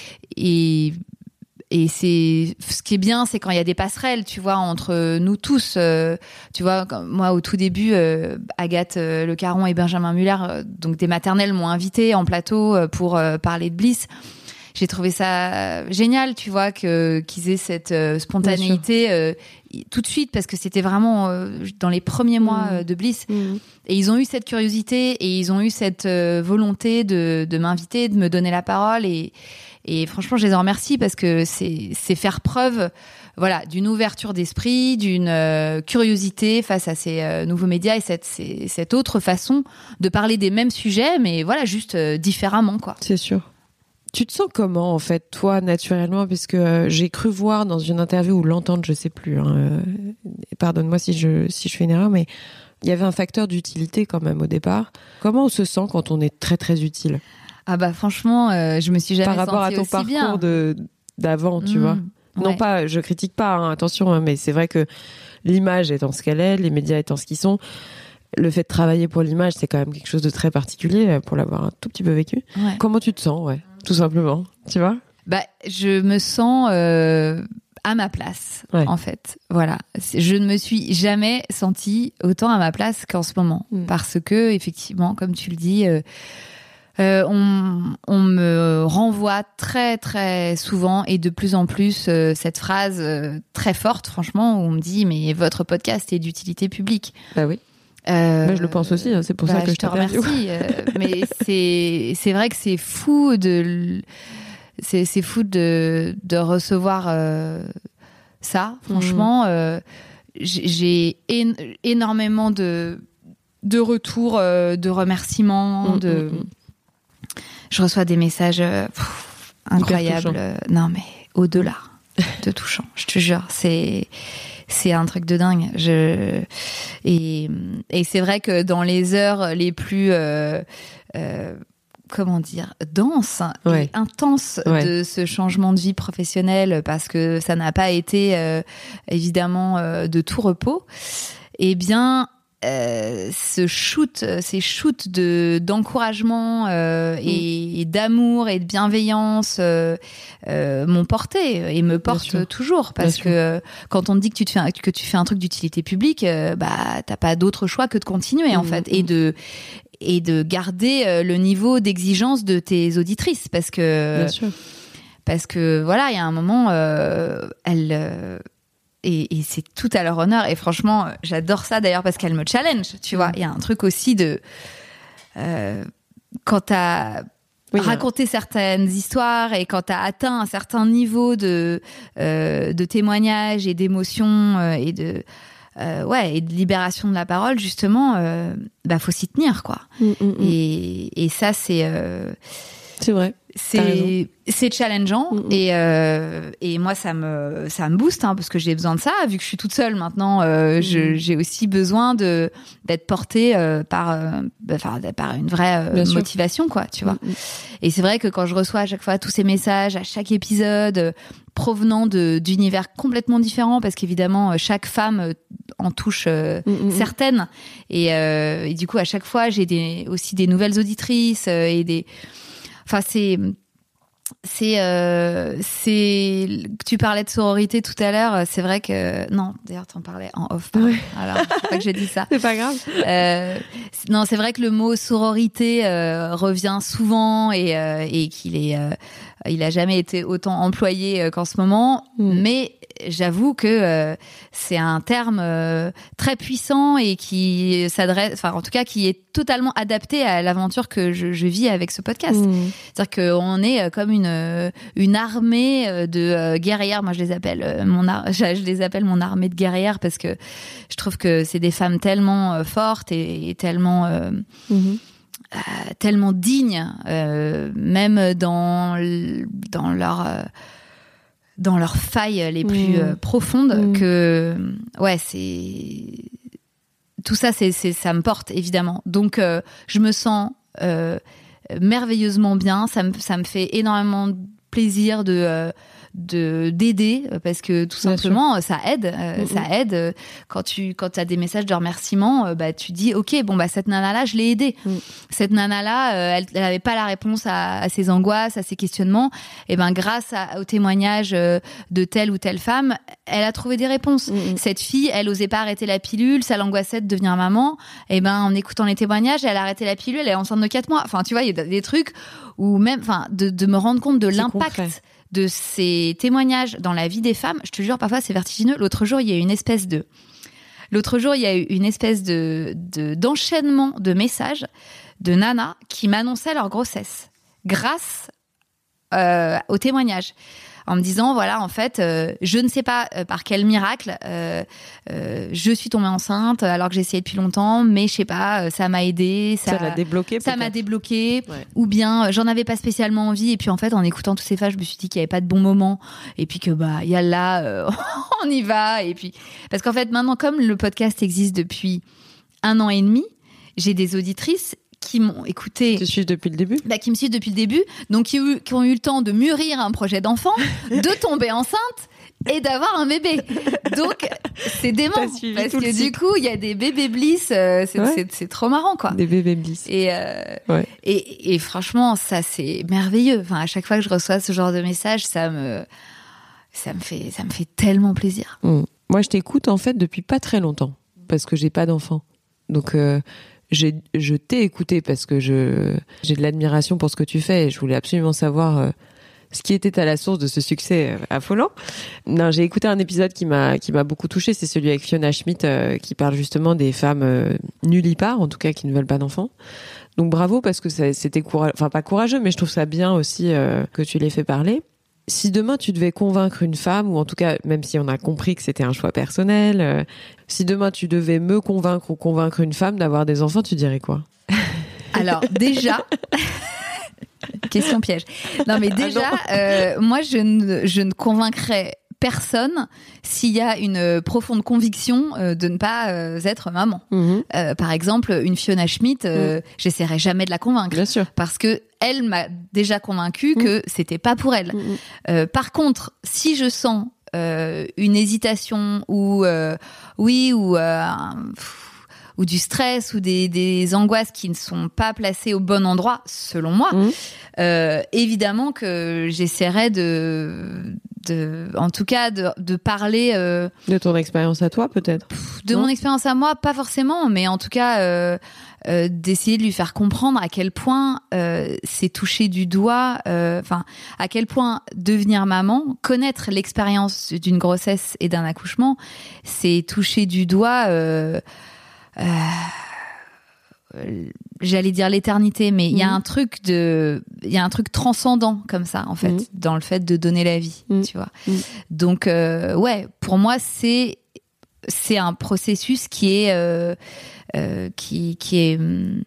et, et c'est, ce qui est bien, c'est quand il y a des passerelles, tu vois, entre nous tous. Euh, tu vois, moi, au tout début, euh, Agathe euh, Le Caron et Benjamin Muller, euh, donc des maternelles, m'ont invitée en plateau euh, pour euh, parler de Bliss. J'ai trouvé ça génial, tu vois, que qu'ils aient cette euh, spontanéité euh, tout de suite, parce que c'était vraiment euh, dans les premiers mois euh, de Bliss. Mmh. Et ils ont eu cette curiosité et ils ont eu cette euh, volonté de, de m'inviter, de me donner la parole. Et, et franchement, je les en remercie parce que c'est, c'est faire preuve, voilà, d'une ouverture d'esprit, d'une euh, curiosité face à ces euh, nouveaux médias et cette, ces, cette autre façon de parler des mêmes sujets, mais voilà, juste euh, différemment, quoi. C'est sûr. Tu te sens comment, en fait, toi, naturellement, puisque euh, j'ai cru voir dans une interview ou l'entendre, je sais plus, hein, euh, pardonne-moi si je, si je fais une erreur, mais il y avait un facteur d'utilité quand même au départ. Comment on se sent quand on est très, très utile? Ah bah franchement, euh, je me suis jamais sentie aussi bien. Par rapport à ton parcours de, d'avant, tu mmh, vois. Ouais. Non pas, je critique pas, hein, attention, hein, mais c'est vrai que l'image étant ce qu'elle est, les médias étant ce qu'ils sont, le fait de travailler pour l'image, c'est quand même quelque chose de très particulier pour l'avoir un tout petit peu vécu. Ouais. Comment tu te sens, ouais, tout simplement, tu vois? Bah, je me sens euh, à ma place, ouais. en fait. Voilà, je ne me suis jamais sentie autant à ma place qu'en ce moment, mmh. parce que effectivement, comme tu le dis, euh, euh, on, on me renvoie très très souvent et de plus en plus euh, cette phrase euh, très forte, franchement, où on me dit mais votre podcast est d'utilité publique. Bah oui. Euh, bah, je le pense aussi, hein, c'est pour bah, ça que je, je te t'interviewe. remercie. euh, mais c'est c'est vrai que c'est fou de c'est c'est fou de de recevoir euh, ça. Franchement, mmh. euh, j'ai é- énormément de de retours, euh, de remerciements, mmh, de mmh. je reçois des messages euh, pff, incroyables. Euh, non mais au-delà de touchant, je te jure, c'est c'est un truc de dingue. Je et et c'est vrai que dans les heures les plus euh, euh, comment dire denses ouais. et intenses ouais. de ce changement de vie professionnelle, parce que ça n'a pas été euh, évidemment euh, de tout repos. Eh bien, Euh, ce shoot, ces shoots de d'encouragement euh, mmh. et, et d'amour et de bienveillance euh, euh, m'ont porté et me portent toujours, parce Bien que euh, quand on te dit que tu te fais un, que tu fais un truc d'utilité publique, euh, bah t'as pas d'autre choix que de continuer mmh. en fait, et de et de garder euh, le niveau d'exigence de tes auditrices, parce que Bien sûr. parce que voilà, il y a un moment euh, elles euh, Et, et c'est tout à leur honneur. Et franchement, j'adore ça d'ailleurs, parce qu'elle me challenge, tu vois. Il y a un truc aussi de... Euh, quand t'as oui, raconté hein. certaines histoires et quand t'as atteint un certain niveau de, euh, de témoignage et d'émotion euh, et de... Euh, ouais, et de libération de la parole, justement, euh, bah, faut s'y tenir, quoi. Mm, mm, mm. Et, et ça, c'est... Euh, c'est vrai. C'est c'est challengeant mmh. et euh, et moi ça me ça me booste, hein, parce que j'ai besoin de ça, vu que je suis toute seule maintenant. Euh, mmh. je, j'ai aussi besoin de d'être portée euh, par euh, enfin par une vraie euh, motivation, quoi, tu vois. Mmh. Et c'est vrai que quand je reçois à chaque fois tous ces messages à chaque épisode euh, provenant de d'univers complètement différents, parce qu'évidemment chaque femme en touche euh, mmh. certaines, et, euh, et du coup à chaque fois j'ai des aussi des nouvelles auditrices euh, et des Enfin, c'est, c'est, euh, c'est. Tu parlais de sororité tout à l'heure. C'est vrai que non. D'ailleurs, t'en parlais en off. Oui. Alors, c'est pas que j'ai dit ça. C'est pas grave. Euh, non, c'est vrai que le mot sororité euh, revient souvent et euh, et qu'il est, euh, il a jamais été autant employé euh, qu'en ce moment. Mm. Mais j'avoue que euh, c'est un terme euh, très puissant et qui s'adresse, enfin en tout cas qui est totalement adapté à l'aventure que je, je vis avec ce podcast. Mmh. C'est-à-dire qu'on est comme une une armée de euh, guerrières. Moi je les appelle euh, mon ar- je, je les appelle mon armée de guerrières, parce que je trouve que c'est des femmes tellement euh, fortes et, et tellement euh, mmh. euh, tellement dignes, euh, même dans dans leur euh, dans leurs failles les plus mmh. euh, profondes, mmh. que ouais, c'est tout ça, c'est, c'est ça me porte évidemment. Donc euh, je me sens euh, merveilleusement bien. Ça me ça me fait énormément plaisir de euh, de d'aider, parce que tout Bien simplement sûr. ça aide euh, mmh. ça aide quand tu quand t'as des messages de remerciement, euh, bah tu dis ok, bon bah cette nana là je l'ai aidée, mmh. cette nana là euh, elle, elle avait pas la réponse à, à ses angoisses, à ses questionnements, et ben grâce à, au témoignage euh, de telle ou telle femme, elle a trouvé des réponses. Mmh. Cette fille, elle osait pas arrêter la pilule, ça l'angoissait de devenir maman, et ben en écoutant les témoignages, elle a arrêté la pilule, elle est enceinte de quatre mois. Enfin tu vois, il y a des trucs où même enfin de de me rendre compte de C'est l'impact concret. De ces témoignages dans la vie des femmes. Je te jure, parfois c'est vertigineux. L'autre jour, il y a eu une espèce de, l'autre jour, il y a eu une espèce de, de d'enchaînement de messages de nanas qui m'annonçaient leur grossesse grâce euh, aux témoignages, en me disant voilà, en fait, euh, je ne sais pas euh, par quel miracle euh, euh, je suis tombée enceinte alors que j'ai essayé depuis longtemps, mais je sais pas, euh, ça m'a aidée, ça, ça l'a débloqué, ça peut-être. m'a débloqué, ouais. Ou bien euh, j'en avais pas spécialement envie, et puis en fait en écoutant tous ces phases, je me suis dit qu'il y avait pas de bon moment, et puis que bah yallah, euh, on y va, et puis parce qu'en fait maintenant, comme le podcast existe depuis un an et demi, j'ai des auditrices qui m'ont écouté, qui suivent depuis le début, bah, qui me suivent depuis le début, donc qui, eu, qui ont eu le temps de mûrir un projet d'enfant, de tomber enceinte et d'avoir un bébé. Donc c'est dément, parce que du coup il y a des bébés bliss, euh, c'est, ouais. c'est, c'est trop marrant, quoi. Des bébés bliss. Et, euh, ouais. et et franchement ça c'est merveilleux. Enfin à chaque fois que je reçois ce genre de message, ça me ça me fait ça me fait tellement plaisir. Mmh. Moi je t'écoute en fait depuis pas très longtemps, parce que j'ai pas d'enfant, donc. Euh... J'ai, je t'ai écouté parce que je, j'ai de l'admiration pour ce que tu fais, et je voulais absolument savoir euh, ce qui était à la source de ce succès affolant. Non, j'ai écouté un épisode qui m'a qui m'a beaucoup touchée, c'est celui avec Fiona Schmidt euh, qui parle justement des femmes euh, nullipares, en tout cas qui ne veulent pas d'enfants. Donc bravo, parce que ça, c'était courageux, enfin pas courageux, mais je trouve ça bien aussi euh, que tu l'aies fait parler. Si demain tu devais convaincre une femme, ou en tout cas, même si on a compris que c'était un choix personnel, euh, si demain tu devais me convaincre ou convaincre une femme d'avoir des enfants, tu dirais quoi? Alors déjà, question piège. Non mais déjà, ah non. Euh, moi je ne, je ne convaincrais personne s'il y a une profonde conviction euh, de ne pas euh, être maman. Mmh. Euh, par exemple, une Fiona Schmidt, euh, mmh. j'essaierai jamais de la convaincre. Bien sûr. Parce que elle m'a déjà convaincue mmh. que c'était pas pour elle. Mmh. Euh, par contre, si je sens euh, une hésitation ou euh, oui ou euh, pff, ou du stress ou des, des angoisses qui ne sont pas placées au bon endroit, selon moi, mmh. euh, évidemment que j'essaierai de de, en tout cas, de, de parler... Euh, de ton expérience à toi, peut-être? De non mon expérience à moi, pas forcément, mais en tout cas, euh, euh, d'essayer de lui faire comprendre à quel point euh, c'est toucher du doigt, enfin, euh, à quel point devenir maman, connaître l'expérience d'une grossesse et d'un accouchement, c'est toucher du doigt... Euh, euh, j'allais dire l'éternité, mais il mmh. y a un truc de, il y a un truc transcendant comme ça en fait, mmh. dans le fait de donner la vie, mmh. tu vois. Mmh. Donc euh, ouais, pour moi c'est c'est un processus qui est euh, euh, qui qui est hum,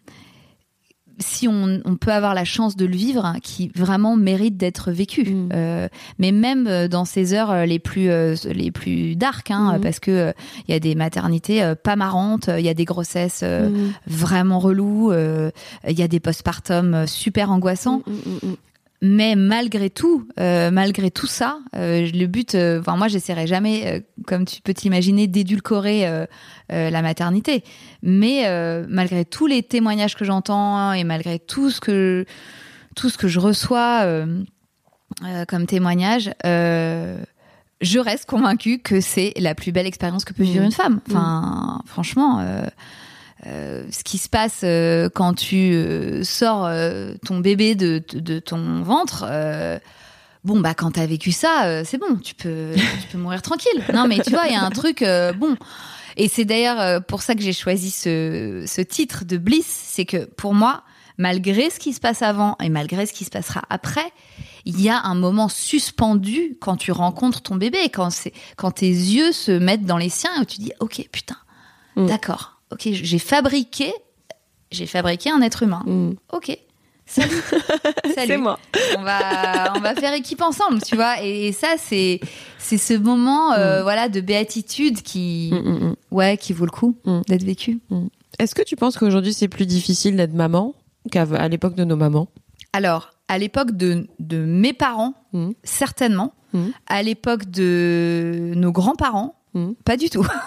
si on, on peut avoir la chance de le vivre, hein, qui vraiment mérite d'être vécu. Mmh. Euh, mais même dans ces heures les plus euh, les plus dark, hein, mmh. parce que il euh, y a des maternités euh, pas marrantes, il y a des grossesses euh, mmh. vraiment reloues, il euh, y a des postpartum super angoissants. Mmh, mmh, mmh. Mais malgré tout, euh, malgré tout ça, euh, le but, euh, enfin moi, j'essaierai jamais, euh, comme tu peux t'imaginer, d'édulcorer euh, euh, la maternité. Mais euh, malgré tous les témoignages que j'entends et malgré tout ce que tout ce que je reçois euh, euh, comme témoignage, euh, je reste convaincue que c'est la plus belle expérience que peut vivre mmh. une femme. Enfin, mmh. franchement. Euh, Euh, ce qui se passe euh, quand tu euh, sors euh, ton bébé de, de, de ton ventre, euh, bon bah quand t'as vécu ça, euh, c'est bon, tu peux tu peux mourir tranquille. Non mais tu vois, il y a un truc euh, bon. Et c'est d'ailleurs euh, pour ça que j'ai choisi ce ce titre de Bliss, c'est que pour moi, malgré ce qui se passe avant et malgré ce qui se passera après, il y a un moment suspendu quand tu rencontres ton bébé, quand c'est quand tes yeux se mettent dans les siens et tu dis ok putain, mmh. d'accord. Ok, j'ai fabriqué, j'ai fabriqué un être humain. Mm. Ok, salut, salut. C'est moi. On va, on va faire équipe ensemble, tu vois. Et, et ça, c'est, c'est ce moment, euh, mm. voilà, de béatitude qui, mm, mm, ouais, qui vaut le coup mm. d'être vécu. Mm. Est-ce que tu penses qu'aujourd'hui c'est plus difficile d'être maman qu'à l'époque de nos mamans? Alors, à l'époque de de mes parents, mm. certainement. Mm. À l'époque de nos grands-parents, mm. pas du tout.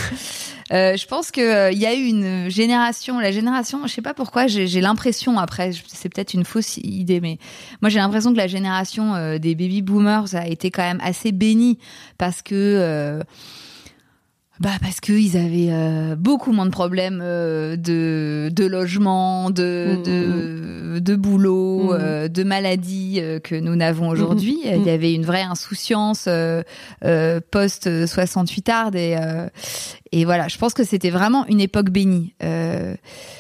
Euh, je pense que il euh, y a eu une génération, la génération, je sais pas pourquoi, j'ai, j'ai l'impression, après, c'est peut-être une fausse idée, mais moi j'ai l'impression que la génération euh, des baby boomers a été quand même assez bénie parce que euh, bah parce que ils avaient euh, beaucoup moins de problèmes euh, de de logement, de mmh, de de boulot, mmh. euh, de maladies euh, que nous n'avons aujourd'hui. Mmh. Il y avait une vraie insouciance euh, euh, post soixante-huit arde et euh, et voilà. Je pense que c'était vraiment une époque bénie. Euh,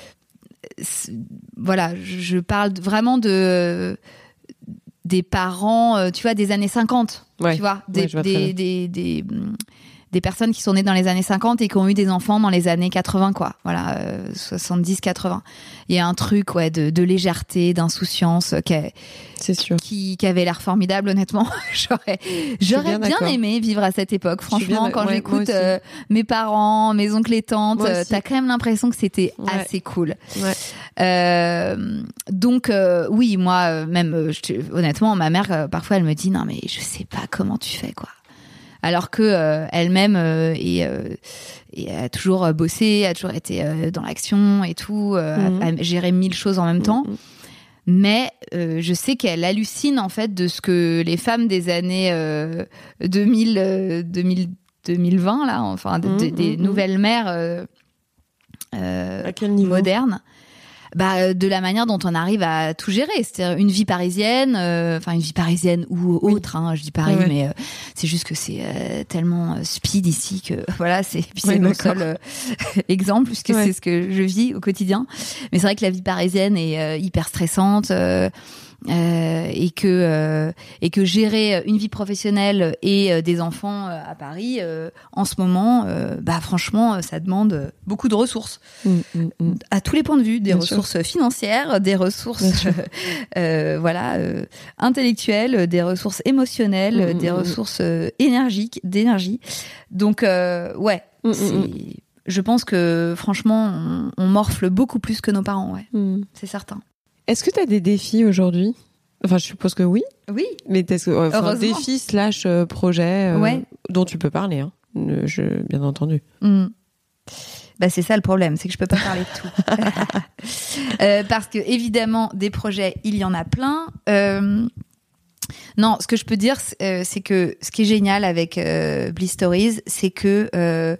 voilà, je parle vraiment de des parents, tu vois, des années cinquante. Ouais. Tu vois, des ouais, des, des, des des des personnes qui sont nées dans les années cinquante et qui ont eu des enfants dans les années quatre-vingts, quoi. Voilà, euh, soixante-dix quatre-vingts. Il y a un truc, ouais, de, de légèreté, d'insouciance, qui, a, c'est sûr. Qui, qui avait l'air formidable, honnêtement. j'aurais, j'aurais bien, bien aimé vivre à cette époque. Franchement, bien, quand ouais, j'écoute euh, mes parents, mes oncles et tantes, euh, t'as quand même l'impression que c'était ouais. assez cool. Ouais. Euh, donc, euh, oui, moi, même, je, honnêtement, ma mère, euh, parfois, elle me dit, non, mais je sais pas comment tu fais, quoi. Alors que euh, elle-même euh, est, euh, et a toujours bossé, a toujours été euh, dans l'action et tout, euh, mmh. a, a géré mille choses en même mmh. temps. Mais euh, je sais qu'elle hallucine en fait de ce que les femmes des années euh, deux mille, euh, deux mille, deux mille vingt là, enfin de, de, des mmh. nouvelles mères euh, euh, à quel niveau modernes. bah, de la manière dont on arrive à tout gérer. C'est-à-dire une vie parisienne, enfin euh, une vie parisienne ou autre. Oui. Hein, je dis Paris, ouais. mais euh, c'est juste que c'est euh, tellement speed ici que voilà, c'est puis c'est ouais, mon seul euh, exemple puisque ouais. c'est ce que je vis au quotidien. Mais c'est vrai que la vie parisienne est euh, hyper stressante. Euh, Euh, et que euh, et que gérer une vie professionnelle et euh, des enfants euh, à Paris euh, en ce moment, euh, bah franchement, ça demande beaucoup de ressources mmh, mmh, mmh. à tous les points de vue, des Bien ressources sûr. financières, des ressources euh, euh, voilà euh, intellectuelles, des ressources émotionnelles, mmh, des mmh. ressources euh, énergiques, d'énergie. Donc euh, ouais, mmh, c'est, mmh. je pense que franchement, on, on morfle beaucoup plus que nos parents, ouais, mmh. c'est certain. Est-ce que tu as des défis aujourd'hui ? Enfin, je suppose que oui. Oui. Mais est-ce que enfin, défis slash euh, projet euh, ouais. dont tu peux parler, hein, je, bien entendu. Mmh. Bah c'est ça le problème, c'est que je peux pas parler de tout. euh, parce que évidemment, des projets, il y en a plein. Euh, non, ce que je peux dire, c'est, euh, c'est que ce qui est génial avec euh, Bliss Stories, c'est que euh,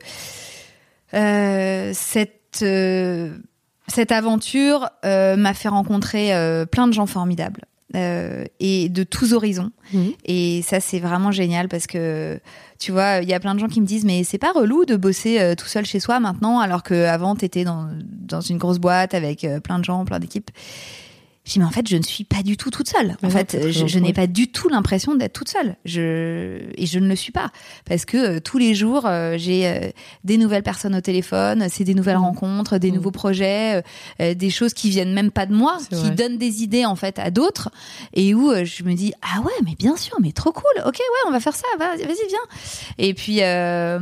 euh, cette euh, Cette aventure euh, m'a fait rencontrer euh, plein de gens formidables euh, et de tous horizons. Mmh. Et ça, c'est vraiment génial parce que, tu vois, il y a plein de gens qui me disent « Mais c'est pas relou de bosser euh, tout seul chez soi maintenant alors qu'avant, t'étais dans, dans une grosse boîte avec euh, plein de gens, plein d'équipes ?» Je dis, mais en fait, je ne suis pas du tout toute seule. En ouais, fait, je, je n'ai pas du tout l'impression d'être toute seule. Je, et je ne le suis pas. Parce que euh, tous les jours, euh, j'ai euh, des nouvelles personnes au téléphone, c'est des nouvelles mmh. rencontres, des mmh. nouveaux projets, euh, des choses qui viennent même pas de moi, c'est qui vrai. donnent des idées, en fait, à d'autres. Et où euh, je me dis, ah ouais, mais bien sûr, mais trop cool. Ok, ouais, on va faire ça. Vas-y, vas-y viens. Et puis, euh,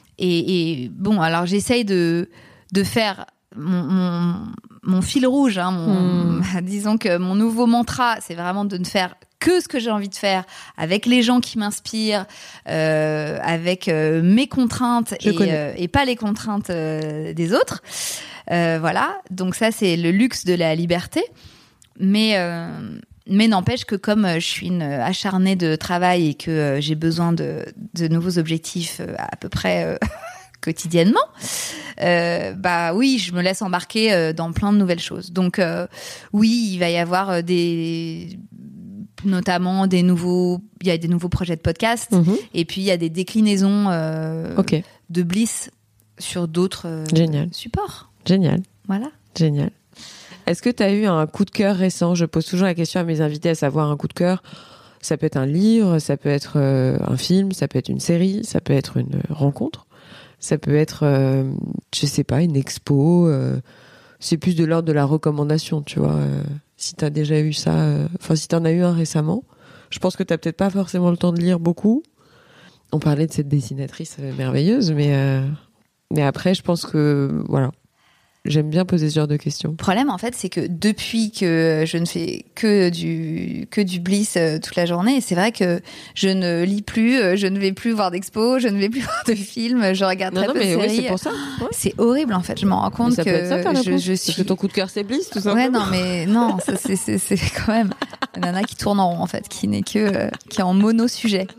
et, et bon, alors j'essaye de, de faire mon, mon, mon fil rouge, hein, mon, mmh. disons que mon nouveau mantra, c'est vraiment de ne faire que ce que j'ai envie de faire, avec les gens qui m'inspirent, euh, avec euh, mes contraintes et, euh, et pas les contraintes euh, des autres. Euh, voilà, donc ça c'est le luxe de la liberté. Mais euh, mais n'empêche que comme je suis une acharnée de travail et que euh, j'ai besoin de, de nouveaux objectifs euh, à peu près euh, quotidiennement, euh, bah oui, je me laisse embarquer euh, dans plein de nouvelles choses. Donc euh, oui, il va y avoir des, notamment des nouveaux, il y a des nouveaux projets de podcast, mmh. et puis il y a des déclinaisons euh, okay. de Bliss sur d'autres euh, Génial. supports. Génial. Voilà. Génial. Est-ce que tu as eu un coup de cœur récent ? Je pose toujours la question à mes invités, à savoir un coup de cœur. Ça peut être un livre, ça peut être euh, un film, ça peut être une série, ça peut être une rencontre. Ça peut être, euh, je sais pas, une expo. Euh, c'est plus de l'ordre de la recommandation, tu vois. Euh, si t'as déjà eu ça, enfin euh, si t'en as eu un récemment, je pense que t'as peut-être pas forcément le temps de lire beaucoup. On parlait de cette dessinatrice euh, merveilleuse, mais euh, mais après, je pense que voilà. J'aime bien poser ce genre de questions. Le problème, en fait, c'est que depuis que je ne fais que du, que du Bliss euh, toute la journée, c'est vrai que je ne lis plus, euh, je ne vais plus voir d'expos, je ne vais plus voir de films, je regarde très non, non, peu de mais séries. Oui, c'est pour ça. Ouais. C'est horrible, en fait. Je m'en rends compte ça que peut être ça, je, je suis... Parce que ton coup de cœur, c'est Bliss, tout simplement. Ouais, non, mais non, ça, c'est, c'est, c'est quand même une nana qui tourne en rond, en fait, qui n'est que, euh, qui est en mono-sujet.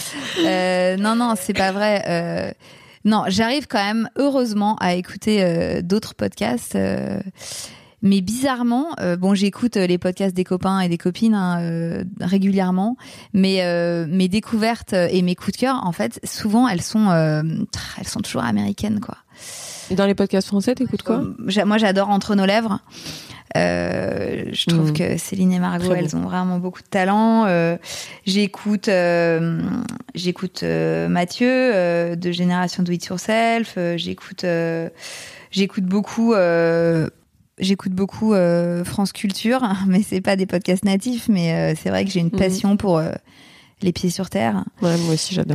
Euh, non, non, c'est pas vrai. Euh, Non, j'arrive quand même heureusement à écouter euh, d'autres podcasts, euh, mais bizarrement, euh, bon, j'écoute les podcasts des copains et des copines hein, euh, régulièrement, mais euh, mes découvertes et mes coups de cœur, en fait, souvent elles sont, euh, elles sont toujours américaines, quoi. Et dans les podcasts français, t'écoutes quoi ? euh, Moi, j'adore Entre nos lèvres. Euh, je trouve mmh. que Céline et Margot, elles ont vraiment beaucoup de talent. Euh, j'écoute, euh, j'écoute euh, Mathieu euh, de Génération Do It Yourself. Euh, j'écoute, euh, j'écoute beaucoup, euh, j'écoute beaucoup euh, France Culture, mais c'est pas des podcasts natifs. Mais euh, c'est vrai que j'ai une passion mmh. pour euh, les pieds sur terre. Ouais, moi aussi, j'adore.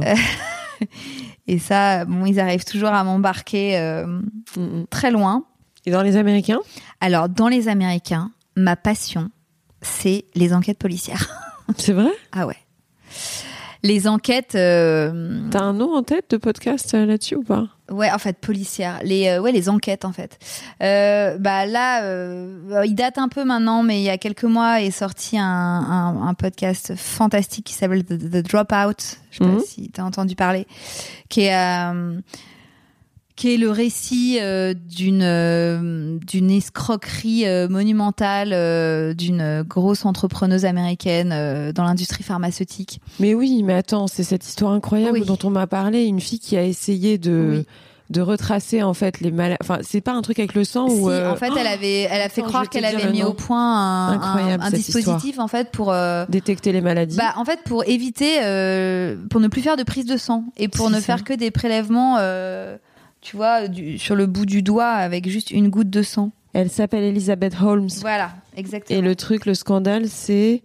Et ça, bon, ils arrivent toujours à m'embarquer euh, mmh. très loin. Et dans les Américains ? Alors, dans les Américains, ma passion, c'est les enquêtes policières. C'est vrai ? Ah ouais. Les enquêtes... Euh... T'as un nom en tête de podcast euh, là-dessus ou pas ? Ouais, en fait, policières. Les, euh, ouais, les enquêtes, en fait. Euh, bah là, euh, il date un peu maintenant, mais il y a quelques mois est sorti un, un, un podcast fantastique qui s'appelle The, The Dropout. Je sais mm-hmm. pas si t'as entendu parler. Qui est... Euh, qui est le récit euh, d'une euh, d'une escroquerie euh, monumentale euh, d'une grosse entrepreneuse américaine euh, dans l'industrie pharmaceutique. Mais oui, mais attends, c'est cette histoire incroyable Oui. dont on m'a parlé, une fille qui a essayé de Oui. de retracer en fait les maladies. Enfin, c'est pas un truc avec le sang Si, ou euh... en fait, elle avait, elle a fait Attends, croire je vais te qu'elle dire avait le mis nom. au point un, Incroyable, un, un cette dispositif histoire. en fait pour euh, détecter les maladies. bah en fait pour éviter euh, pour ne plus faire de prise de sang et pour C'est ne ça. faire que des prélèvements euh, tu vois du, sur le bout du doigt avec juste une goutte de sang. Elle s'appelle Elizabeth Holmes. Voilà, exactement. Et le truc, le scandale, c'est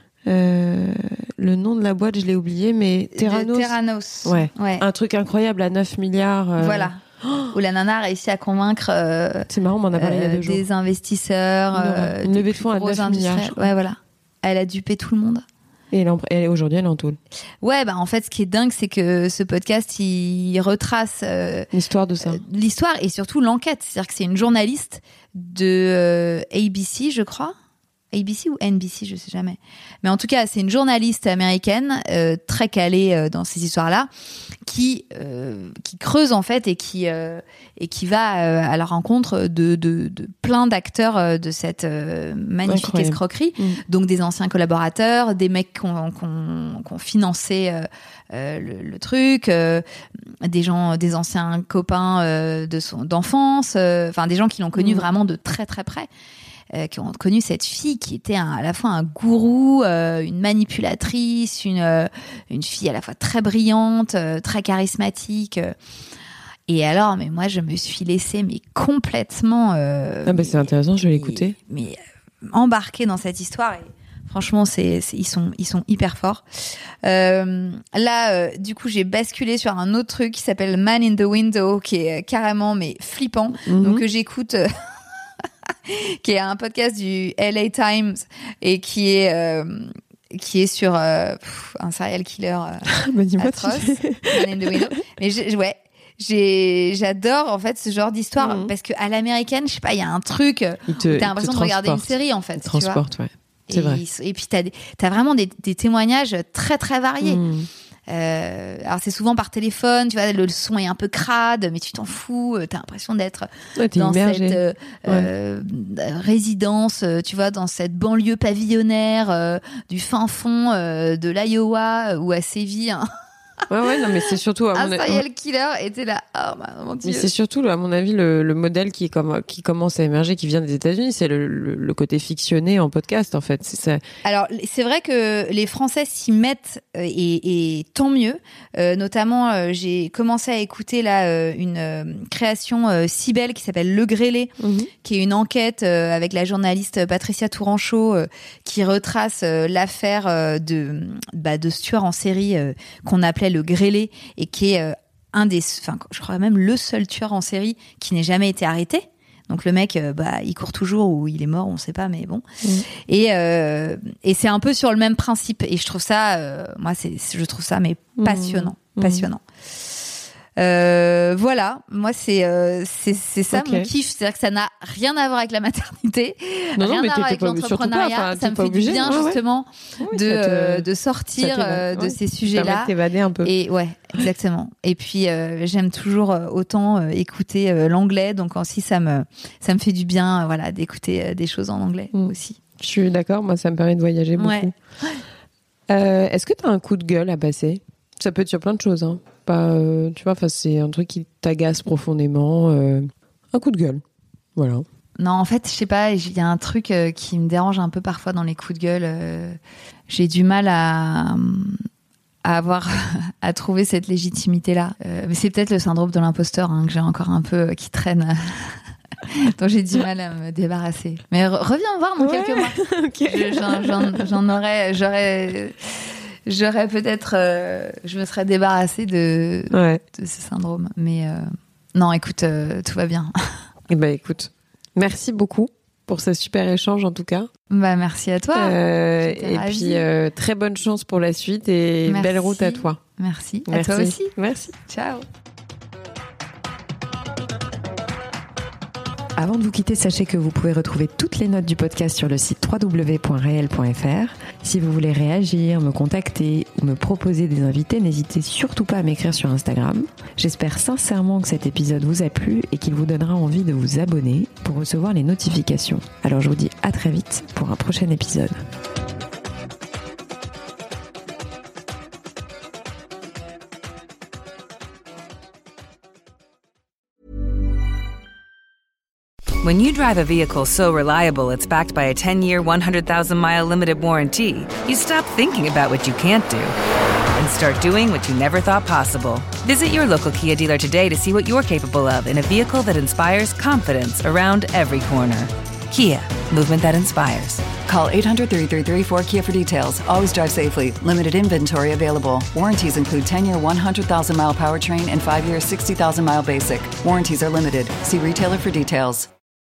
euh, le nom de la boîte, je l'ai oublié, mais Theranos. De Theranos. Ouais. ouais. Un truc incroyable à neuf milliards. euh, Voilà. Où la nana a réussi à convaincre euh, C'est marrant, on m'en a parlé il y a euh, deux jours. des investisseurs, Une horreur. euh, Une des levée de plus fonds à gros neuf milliards, industriels. je crois. Ouais, voilà. Elle a dupé tout le monde. Et elle, en- elle, aujourd'hui, elle est en tôle. Ouais, bah en fait, ce qui est dingue, c'est que ce podcast, il retrace euh, L'histoire de ça. euh, l'histoire et surtout l'enquête. C'est-à-dire que c'est une journaliste de euh, A B C, je crois. A B C ou N B C, je sais jamais. Mais en tout cas, c'est une journaliste américaine euh, très calée euh, dans ces histoires-là, qui euh, qui creuse en fait et qui euh, et qui va euh, à la rencontre de de, de plein d'acteurs euh, de cette euh, magnifique Incroyable. escroquerie. Mm. Donc des anciens collaborateurs, des mecs qui ont, qui ont, qui ont financé euh, euh, le, le truc, euh, des gens, des anciens copains euh, de son d'enfance, euh, enfin des gens qui l'ont connu Mm. vraiment de très très près. Euh, qui ont connu cette fille qui était un, à la fois un gourou, euh, une manipulatrice, une euh, une fille à la fois très brillante, euh, très charismatique. euh. Et alors, mais moi, je me suis laissée mais complètement. Euh, Ah bah c'est intéressant, je vais mais- l'écouter. Mais euh, embarquée dans cette histoire. Et franchement, c'est, c'est ils sont ils sont hyper forts. Euh, là, euh, du coup, j'ai basculé sur un autre truc qui s'appelle Man in the Window, qui est euh, carrément mais flippant. Mhm. Donc que j'écoute. euh, qui est un podcast du L A Times et qui est euh, qui est sur euh, pff, un serial killer euh, Bah, dis-moi, atroce, tu- Man in the Window. Mais j'ai- ouais, j'ai j'adore en fait ce genre d'histoire Mhm. parce que à l'américaine, je sais pas, il y a un truc euh, Il te, où il t'as te l'impression de regarder une transporte. série en fait, Il te tu vois. transporte, ouais. C'est Et, vrai. ils- et puis t'as des- t'as vraiment des, des témoignages très très variés. Mm. Euh, alors c'est souvent par téléphone, tu vois, le son est un peu crade, mais tu t'en fous, euh, t'as l'impression d'être Ouais, t'es dans immergé. cette euh, euh, résidence, euh, tu vois, dans cette banlieue pavillonnaire euh, du fin fond euh, de l'Iowa euh, où a sévi un, Ouais, ouais, non, mais c'est surtout à un mon avis. serial killer. était là, oh mon dieu. Mais c'est surtout, à mon avis, le, le modèle qui, est comme, qui commence à émerger, qui vient des États-Unis, c'est le, le, le côté fictionné en podcast, en fait. C'est ça. Alors, c'est vrai que les Français s'y mettent euh, et, et tant mieux. Euh, notamment, euh, j'ai commencé à écouter là euh, une euh, création euh, si belle qui s'appelle Le Grêlé, qui est une enquête euh, avec la journaliste Patricia Touranchot euh, qui retrace euh, l'affaire euh, de bah, de ce tueur en série euh, qu'on appelait le Grêlé et qui est euh, un des, enfin, je crois même le seul tueur en série qui n'ait jamais été arrêté. Donc le mec, euh, bah, il court toujours ou il est mort, on sait pas, mais bon. Mmh. Et euh, et c'est un peu sur le même principe. Et je trouve ça, euh, moi, c'est, je trouve ça mais passionnant, Mmh. passionnant. Euh, voilà, moi c'est euh, c'est c'est ça Ok. mon kiff, c'est-à-dire que ça n'a rien à voir avec la maternité, Non, non, rien mais à voir t'étais avec pas- surtout pas, l'entrepreneuriat. enfin, ça t'es me pas fait obligé, du bien ouais, ouais. justement Oui, de ça te- euh, de ça sortir t'évade, euh, de ouais. ces Ça permet sujets-là. de t'évader un peu. Et ouais, exactement. Et puis euh, j'aime toujours euh, autant euh, écouter euh, l'anglais, donc aussi ça me ça me fait du bien, euh, voilà, d'écouter euh, des choses en anglais Mm. aussi. Je suis d'accord, moi, ça me permet de voyager beaucoup. Ouais. Euh, est-ce que t'as un coup de gueule à passer? Ça peut être sur plein de choses, hein. Pas, euh, tu vois, enfin, c'est un truc qui t'agace profondément. euh, un coup de gueule. Voilà. Non, en fait, je sais pas, il y a un truc euh, qui me dérange un peu parfois dans les coups de gueule. euh, j'ai du mal à, à avoir, à trouver cette légitimité-là. Euh, mais c'est peut-être le syndrome de l'imposteur hein, que j'ai encore un peu, euh, qui traîne, dont j'ai du mal à me débarrasser. Mais re- reviens me voir dans Ouais. quelques mois. Ok. Je- j'en, j'en, j'en aurais, j'aurais, j'aurais peut-être, euh, je me serais débarrassée de, Ouais. de ce syndrome. Mais euh, non, écoute, euh, tout va bien. Eh ben, écoute, merci beaucoup pour ce super échange, en tout cas. Bah, merci à toi. Euh, j'étais et ravie. puis, euh, très bonne chance pour la suite et Merci. belle route à toi. Merci. Merci. À toi aussi. Merci. Ciao. Avant de vous quitter, sachez que vous pouvez retrouver toutes les notes du podcast sur le site w w w point réel point f r. Si vous voulez réagir, me contacter ou me proposer des invités, n'hésitez surtout pas à m'écrire sur Instagram. J'espère sincèrement que cet épisode vous a plu et qu'il vous donnera envie de vous abonner pour recevoir les notifications. Alors je vous dis à très vite pour un prochain épisode. When you drive a vehicle so reliable it's backed by a ten-year, one hundred thousand mile limited warranty, you stop thinking about what you can't do and start doing what you never thought possible. Visit your local Kia dealer today to see what you're capable of in a vehicle that inspires confidence around every corner. Kia, movement that inspires. Call eight hundred, three three three, four K I A for details. Always drive safely. Limited inventory available. Warranties include ten-year, one hundred thousand mile powertrain and five-year, sixty thousand mile basic. Warranties are limited. See retailer for details.